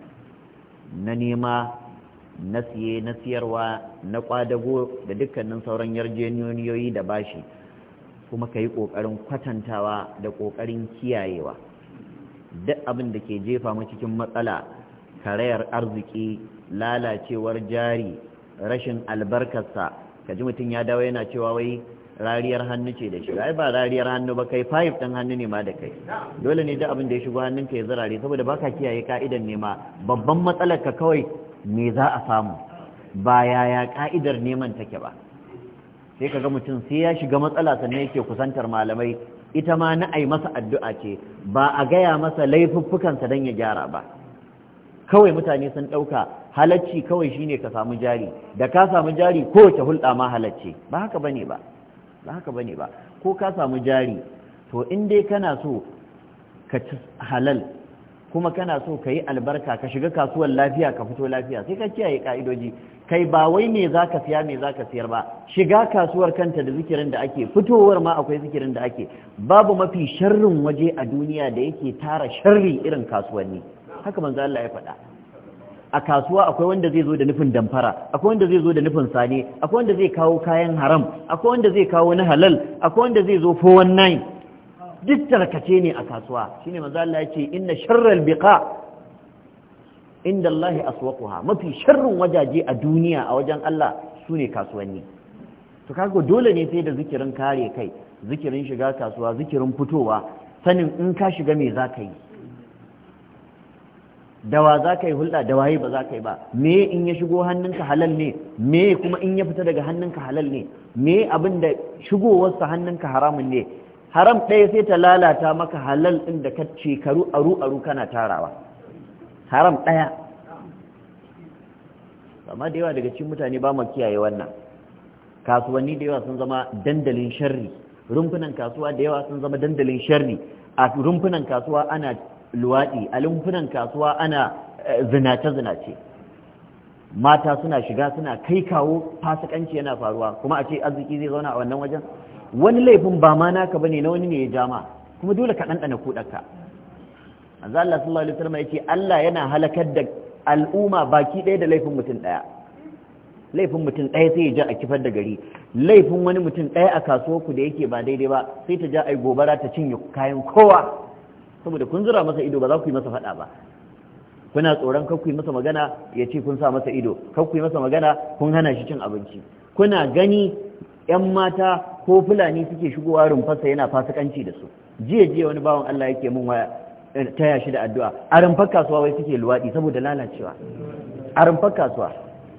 na nema na siye na siyarwa na ƙwadago da dukkanin sauran yarjejeniyoyi da bashi kuma ka yi ƙoƙarin kwatantawa da ƙoƙarin kiyayewa duk abin da ke jefa mu cikin matsala karayar arziki lalacewar jari rashin albarkarsa kaji mutum ya dawo yana cewa wai rariyar hannu ce da shi ai ba rariyar hannu ba kai fayif ɗin hannu ne ma da kai dole ne duk abin da ya shigo hannunka ya zirare saboda baka kiyaye ka'idan nema babban matsalar ka kawai me za a samu ba yaya ka'idar neman take ba sai kaga mutum sai ya shiga matsala sannan yake kusantar malamai ita ma na ai masa addu'a ce ba a gaya masa laifuffukansa don ya gyara ba kawai mutane sun ɗauka halacci kawai shine ka samu jari da ka samu jari kowace hulɗa ma halacce ba haka bane ba ba haka bane ba ko ka samu jari to in dai kana so ka ci halal kuma kana so ka yi albarka ka shiga kasuwar lafiya ka fito lafiya sai ka kiyaye ka'idoji kai ba wai me za ka siya me za ka siyar ba shiga kasuwar kanta da zikirin da ake fitowar ma akwai zikirin da ake babu mafi sharrin waje a duniya da yake tara sharri irin kasuwanni haka manzo Allah ya faɗa a kasuwa akwai wanda zai zo da nufin damfara akwai wanda zai zo da nufin sane akwai wanda zai kawo kayan haram akwai wanda zai kawo na halal akwai wanda zai zo four one nine duk tarkace ne a kasuwa shine manzo Allah ya ce inna sharral biqa inda Allah aswaquha mafi sharrin wajaje a duniya a wajen Allah sune kasuwanni to kaga dole ne sai da zikirin kare kai zikirin shiga kasuwa zikirin fitowa sanin in ka shiga me zaka yi da wa za ka yi hulɗa da waye ba za ka yi ba, me in ya shigo hannunka halal ne, me kuma in ya fita daga hannunka halal ne, me abin da shigowarsa hannunka haramun ne. Haram ɗaya sai ta lalata maka halal ɗin da ka shekaru aru aru kana tarawa, haram ɗaya. Amma da yawa daga cikin mutane ba mu kiyaye wannan. Kasuwanni da yawa sun zama dandalin sharri, rumfunan kasuwa da yawa sun zama dandalin sharri. A rumfunan kasuwa ana luwaɗi, a rumfunan kasuwa ana zinace-zinace, mata suna shiga suna kai kawo, fasikanci yana faruwa, kuma a ce arziki zai zauna a wannan wajen. Wani laifin ba ma naka bane, na wani ne ya jama, kuma dole ka ɗanɗana kuɗarka. Manzo Allah sallallahu alaihi wasallam yace Allah yana halakar da al'umma baki ɗaya da laifin mutum ɗaya. Laifin mutum ɗaya sai ya ja a kifar da gari, laifin wani mutum ɗaya a kasuwar ku da yake ba daidai ba sai ta ja ai gobara ta cinye kayan kowa, saboda kun zura masa ido ba za ku yi masa faɗa ba. Kuna tsoron kar ku yi masa magana ya ce kun sa masa ido, kar ku yi masa magana kun hana shi cin abinci. Kuna gani 'yan mata ko fulani suke shigowa rumfarsa yana fasikanci da su. Jiya jiya wani bawan Allah yake mun waya taya shi da addu'a, a rumfar kasuwa wai suke luwaɗi saboda lalacewa a rumfar kasuwa.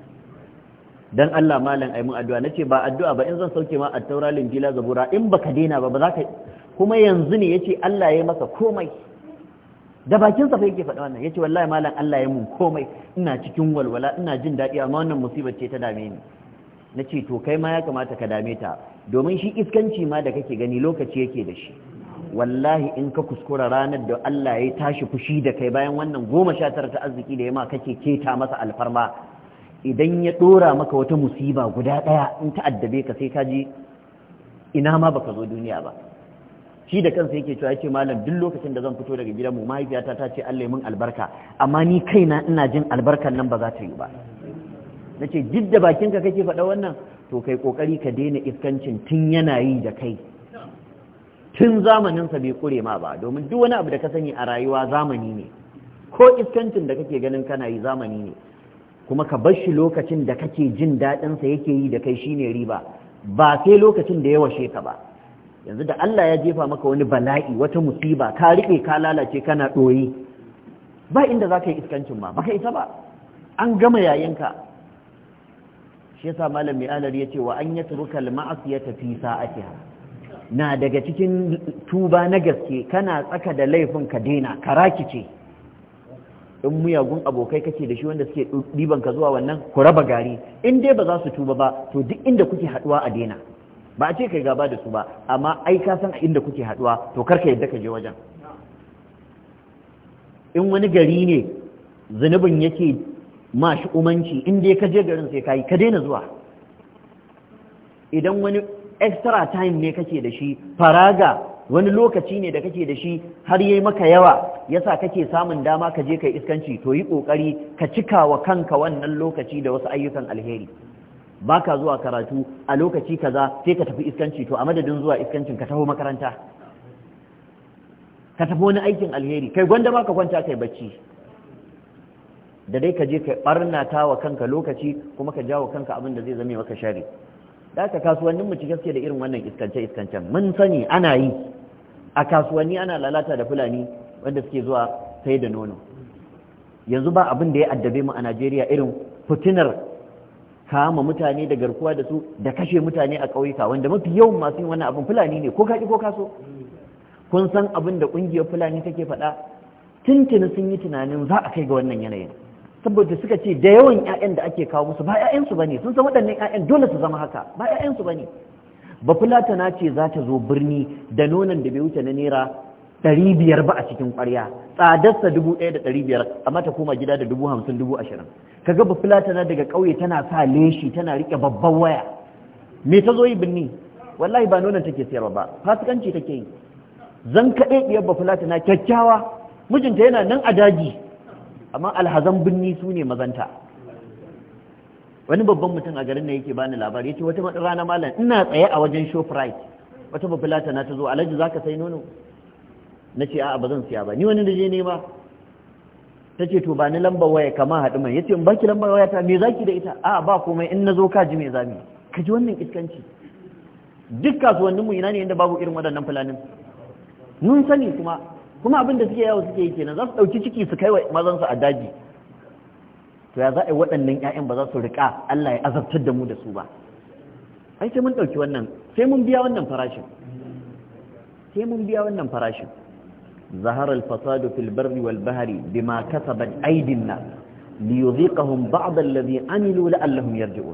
Dan Allah malam ai mun addu'a, nace ba addu'a ba, in zan sauke ma at-taura linjila zabura in baka daina ba ba za ka. Kuma yanzu ne yace Allah ya masa komai, da bakin sa fa yake faɗa wannan, yace wallahi malam Allah ya mun komai, ina cikin walwala ina jin daɗi, amma wannan musibar ce ta dame ni. Nace to kai ma ya kamata ka dame ta, domin shi iskanci ma da kake gani lokaci yake da shi. Wallahi in ka kuskura ranar da Allah ya tashi fushi da kai bayan wannan goma sha tara ta arziki da ya ma kake keta masa alfarma, idan ya ɗora maka wata musiba guda ɗaya in ta addabe ka sai ka ji ina ma baka zo duniya ba. Shi da kansa yake cewa yace malam duk lokacin da zan fito daga gidanmu mahaifiyata ta ce Allah ya min albarka, amma ni kaina ina jin albarkan nan ba za ta yi ba. Nace duk da bakinka kake faɗa wannan, to kai kokari ka daina iskancin tun yana yi da kai, tun zamaninsa bai kure ma ba, domin duk wani abu da ka sani a rayuwa zamani ne, ko iskancin da kake ganin kana yi zamani ne, kuma ka bar shi lokacin da kake jin daɗinsa yake yi da kai shine riba, ba sai lokacin da ya washe ka ba. Yanzu da Allah ya jefa maka wani bala'i, wata musiba, ka riƙe ka lalace kana ɗoyi, ba inda za ka yi iskancin ma baka isa ba, an gama yayinka. Shi yasa malam mai alar ya ce wa an yatruka al-ma'asiyata fi sa'atiha, na daga cikin tuba na gaske kana tsaka da laifin ka daina, ka rakice. In muyagun abokai kake da shi wanda suke ɗiban ka zuwa wannan, ku raba gari, in dai ba za su tuba ba to duk inda kuke haɗuwa a daina. Ba a ce kai gaba da su ba, amma ai ka san a inda kuke haɗuwa to karka yadda ka je wajen. In wani gari ne zunubin yake ma shi umanci, in dai ka je garin sai ka yi, ka daina zuwa. Idan wani extra time ne kake da shi, faraga wani lokaci ne da kake da shi har yayi maka yawa yasa kake samun dama ka je kai iskanci, to yi kokari ka cika wa kanka wannan lokaci da wasu ayyukan alheri. Baka zuwa karatu a lokaci kaza sai ka tafi iskanci, to a madadin zuwa iskancin ka taho makaranta, ka tafi wani aikin alheri, kai gwanda ma ka kwanta kai bacci, da dai ka je ka barnata wa kanka lokaci kuma ka jawo kanka abin da zai zame maka shari. Da aka kasuwannin mu cike suke da irin wannan iskance iskancen, mun sani ana yi a kasuwanni, ana lalata da fulani wanda suke zuwa sai da nono. Yanzu ba abin da ya addabe mu a Najeriya irin fitinar kama mutane da garkuwa da su da kashe mutane a ƙauyuka, wanda mafi yawan masu yin wannan abin fulani ne, ko kaƙi ko kaso. Kun san abin da ƙungiyar fulani take faɗa? Tuntuni sun yi tunanin za a kai ga wannan yanayin, saboda suka ce da yawan 'ya'yan da ake kawo musu ba 'ya'yansu bane, sun san waɗannan 'ya'yan dole su zama haka, ba 'ya'yansu bane. Ba fulatana ce za ta zo birni da nonon da bai wuce na naira ɗari biyar ba a cikin ƙwarya, tsadarsa dubu ɗaya da ɗari biyar, amma ta koma gida da dubu hamsin dubu ashirin. Ka ga ba fulatana daga ƙauye tana sa leshi tana riƙe babban waya, me ta zo yi birni? Wallahi ba nonon take sayarwa ba, fasikanci take yi. Zan kaɗe ɗiyar ba fulatana kyakkyawa, mijinta yana nan a daji, amma alhazan birni su ne mazanta. Wani babban mutum a garin da yake bani labari, yace wata rana malam ina tsaye a wajen Shoprite, wata bafulata na ta zo, alhaji zaka sai nono? Na ce a'a ba zan siya ba, ni wani da je ne ba. Ta ce to ba ni lambar waya kama haɗu mai, yace in baki lambar waya ta me zaki da ita? A'a ba komai, in na zo ka ji me zami. Ka ji wannan iskanci. Duk kasuwannin mu ina ne inda babu irin waɗannan fulanin? Mun sani kuma kuma abin da suke yawo suke yi kenan, za su ɗauki ciki su kai wa mazansu a daji. To ya za a yi waɗannan 'ya'yan ba za su riƙa Allah ya azabtar da mu da su ba? Ai sai mun ɗauki wannan, sai mun biya wannan farashin, sai mun biya wannan farashin. ظهر الفساد في البر والبحر بما كسبت أيدي الناس ليذيقهم بعض الذي عملوا لعلهم يرجعون.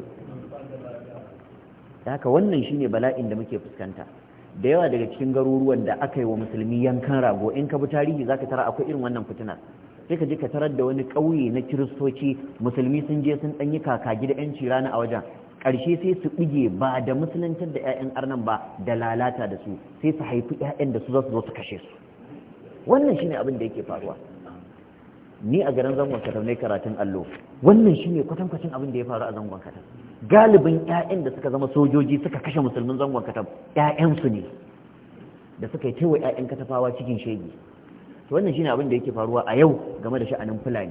haka wannan shine bala'in da muke fuskanta. Da yawa daga cikin garuruwan da aka yi wa musulmi yankan rago, in ka bi tarihi zaka tara akwai irin wannan fitina. Sai ka je ka tarar da wani ƙauye na kiristoci, musulmi sun je sun ɗanyi kaka gida 'yanci rana a wajen, ƙarshe sai su ɓige ba da musuluntar da 'ya'yan arnan ba, da lalata da su, sai su haifi 'ya'yan da su za su zo su kashe su. Wannan shine abin da yake faruwa. Ni a garin zangon katar ne karatun allo, wannan shine kwatankwacin abin da ya faru a zangon katar. Galibin 'ya'yan da suka zama sojoji suka kashe musulmin zangon katar 'ya'yansu ne da suka yi taiwa 'ya'yan katafawa cikin shege. To wannan shine abin da yake faruwa a yau game da sha'anin Fulani.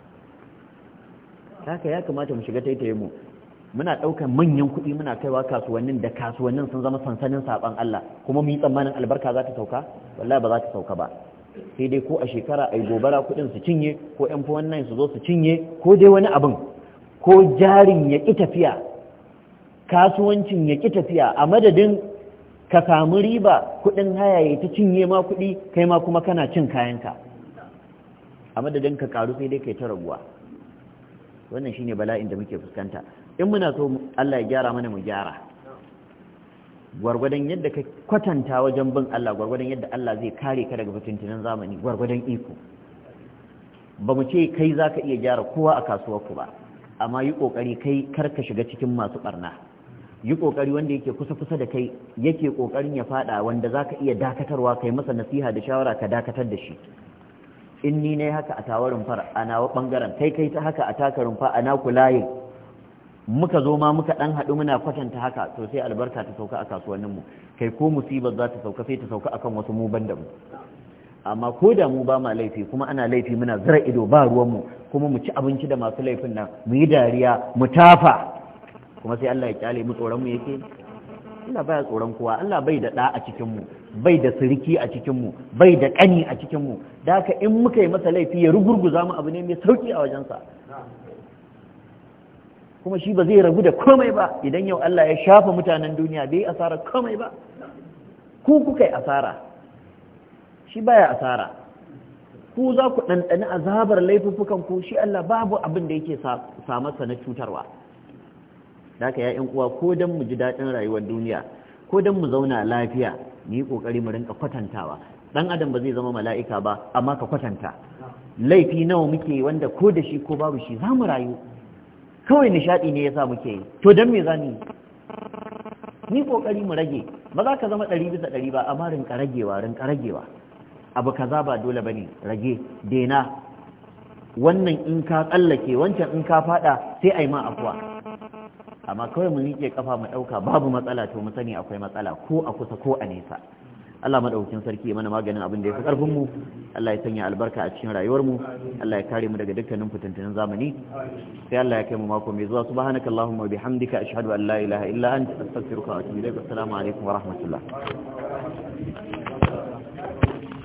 Haka ya kamata mu shiga taitaye mu, muna ɗaukar manyan kuɗi muna kaiwa kasuwannin da kasuwannin sun zama sansanin saɓan Allah, kuma mu yi tsammanin albarka za ta sauka? Wallahi ba za ta sauka ba. Sai dai ko a shekara ai gobara kuɗin su cinye, ko ƴan fi wannan su zo su cinye, ko dai wani abin, ko jarin ya ƙi tafiya, kasuwancin ya ƙi tafiya, a madadin ka samu riba kuɗin haya ya ta cinye ma kuɗi, kai ma kuma kana cin kayanka, a madadin ka karu sai dai kai ta raguwa. Wannan shine bala'in da muke fuskanta. In muna so Allah ya gyara mana mu gyara, gwargwadon yadda ka kwatanta wajen bin Allah, gwargwadon yadda Allah zai kare ka daga fitintunan zamani, gwargwadon iko. Ba mu ce kai za ka iya gyara kowa a kasuwarku ba, amma yi ƙoƙari kai kar ka shiga cikin masu ɓarna. Yi ƙoƙari wanda yake kusa-kusa da kai yake ƙoƙarin ya faɗa, wanda za ka iya dakatarwa kai masa nasiha da shawara ka dakatar da shi. In ni ne haka a tawarin far a nawa ɓangaren, kai kai ta haka a takarin fa a naku layin, muka zo ma muka dan haɗu muna kwatanta haka, to sai albarka ta sauka a kasuwanninmu, kai ko musibar za ta sauka sai ta sauka akan wasu mu banda mu. Amma ko da mu ba ma laifi kuma ana laifi muna zira ido ba ruwanmu, kuma mu ci abinci da masu laifin nan, mu yi dariya mu tafa, kuma sai Allah ya kyale mu, tsoron mu yake? Allah baya tsoron kowa. Allah bai da ɗa a cikinmu, bai da siriki a cikinmu, bai da ƙani a cikinmu, da haka in muka yi masa laifi ya rugurguza mu abu ne mai sauki a wajensa. Kuma shi ba zai rabu da komai ba. Idan yau Allah ya shafa mutanen duniya bai asara komai ba, ku kuka yi asara, shi baya asara. Ku za ku ɗanɗani azabar laifuffukan ku, shi Allah babu abin da yake samarsa na cutarwa. Da haka ya uwa, ko don mu ji daɗin rayuwar duniya, ko don mu zauna lafiya, mu yi ƙoƙari mu rinka kwatantawa. Ɗan adam ba zai zama mala'ika ba, amma ka kwatanta. Laifi nawa muke wanda ko da shi ko babu shi za mu rayu, kawai nishaɗi ne yasa muke yi. To don me za ni ni ƙoƙari mu rage. Ba za ka zama ɗari bisa ɗari ba, amma rinka ragewa rinka ragewa. Abu kaza ba dole bane, rage, dena. Wannan in ka tsallake, wancan in ka faɗa sai ai ma afuwa. Amma kawai mu rike kafa mu ɗauka babu matsala, to mu sani akwai matsala, ko a kusa ko a nesa. Allah madaukakin sarki ya mana maganin abin da ya fi karfin mu. Allah ya sanya albarka a cikin rayuwar mu. Allah ya kare mu daga dukkanin fitintunan zamani. Sai Allah ya kai mu mako mai zuwa. Subhanakallahumma wa bihamdika, ashhadu an la ilaha illa anta, astaghfiruka wa atubu ilaik. Assalamu alaikum wa rahmatullah.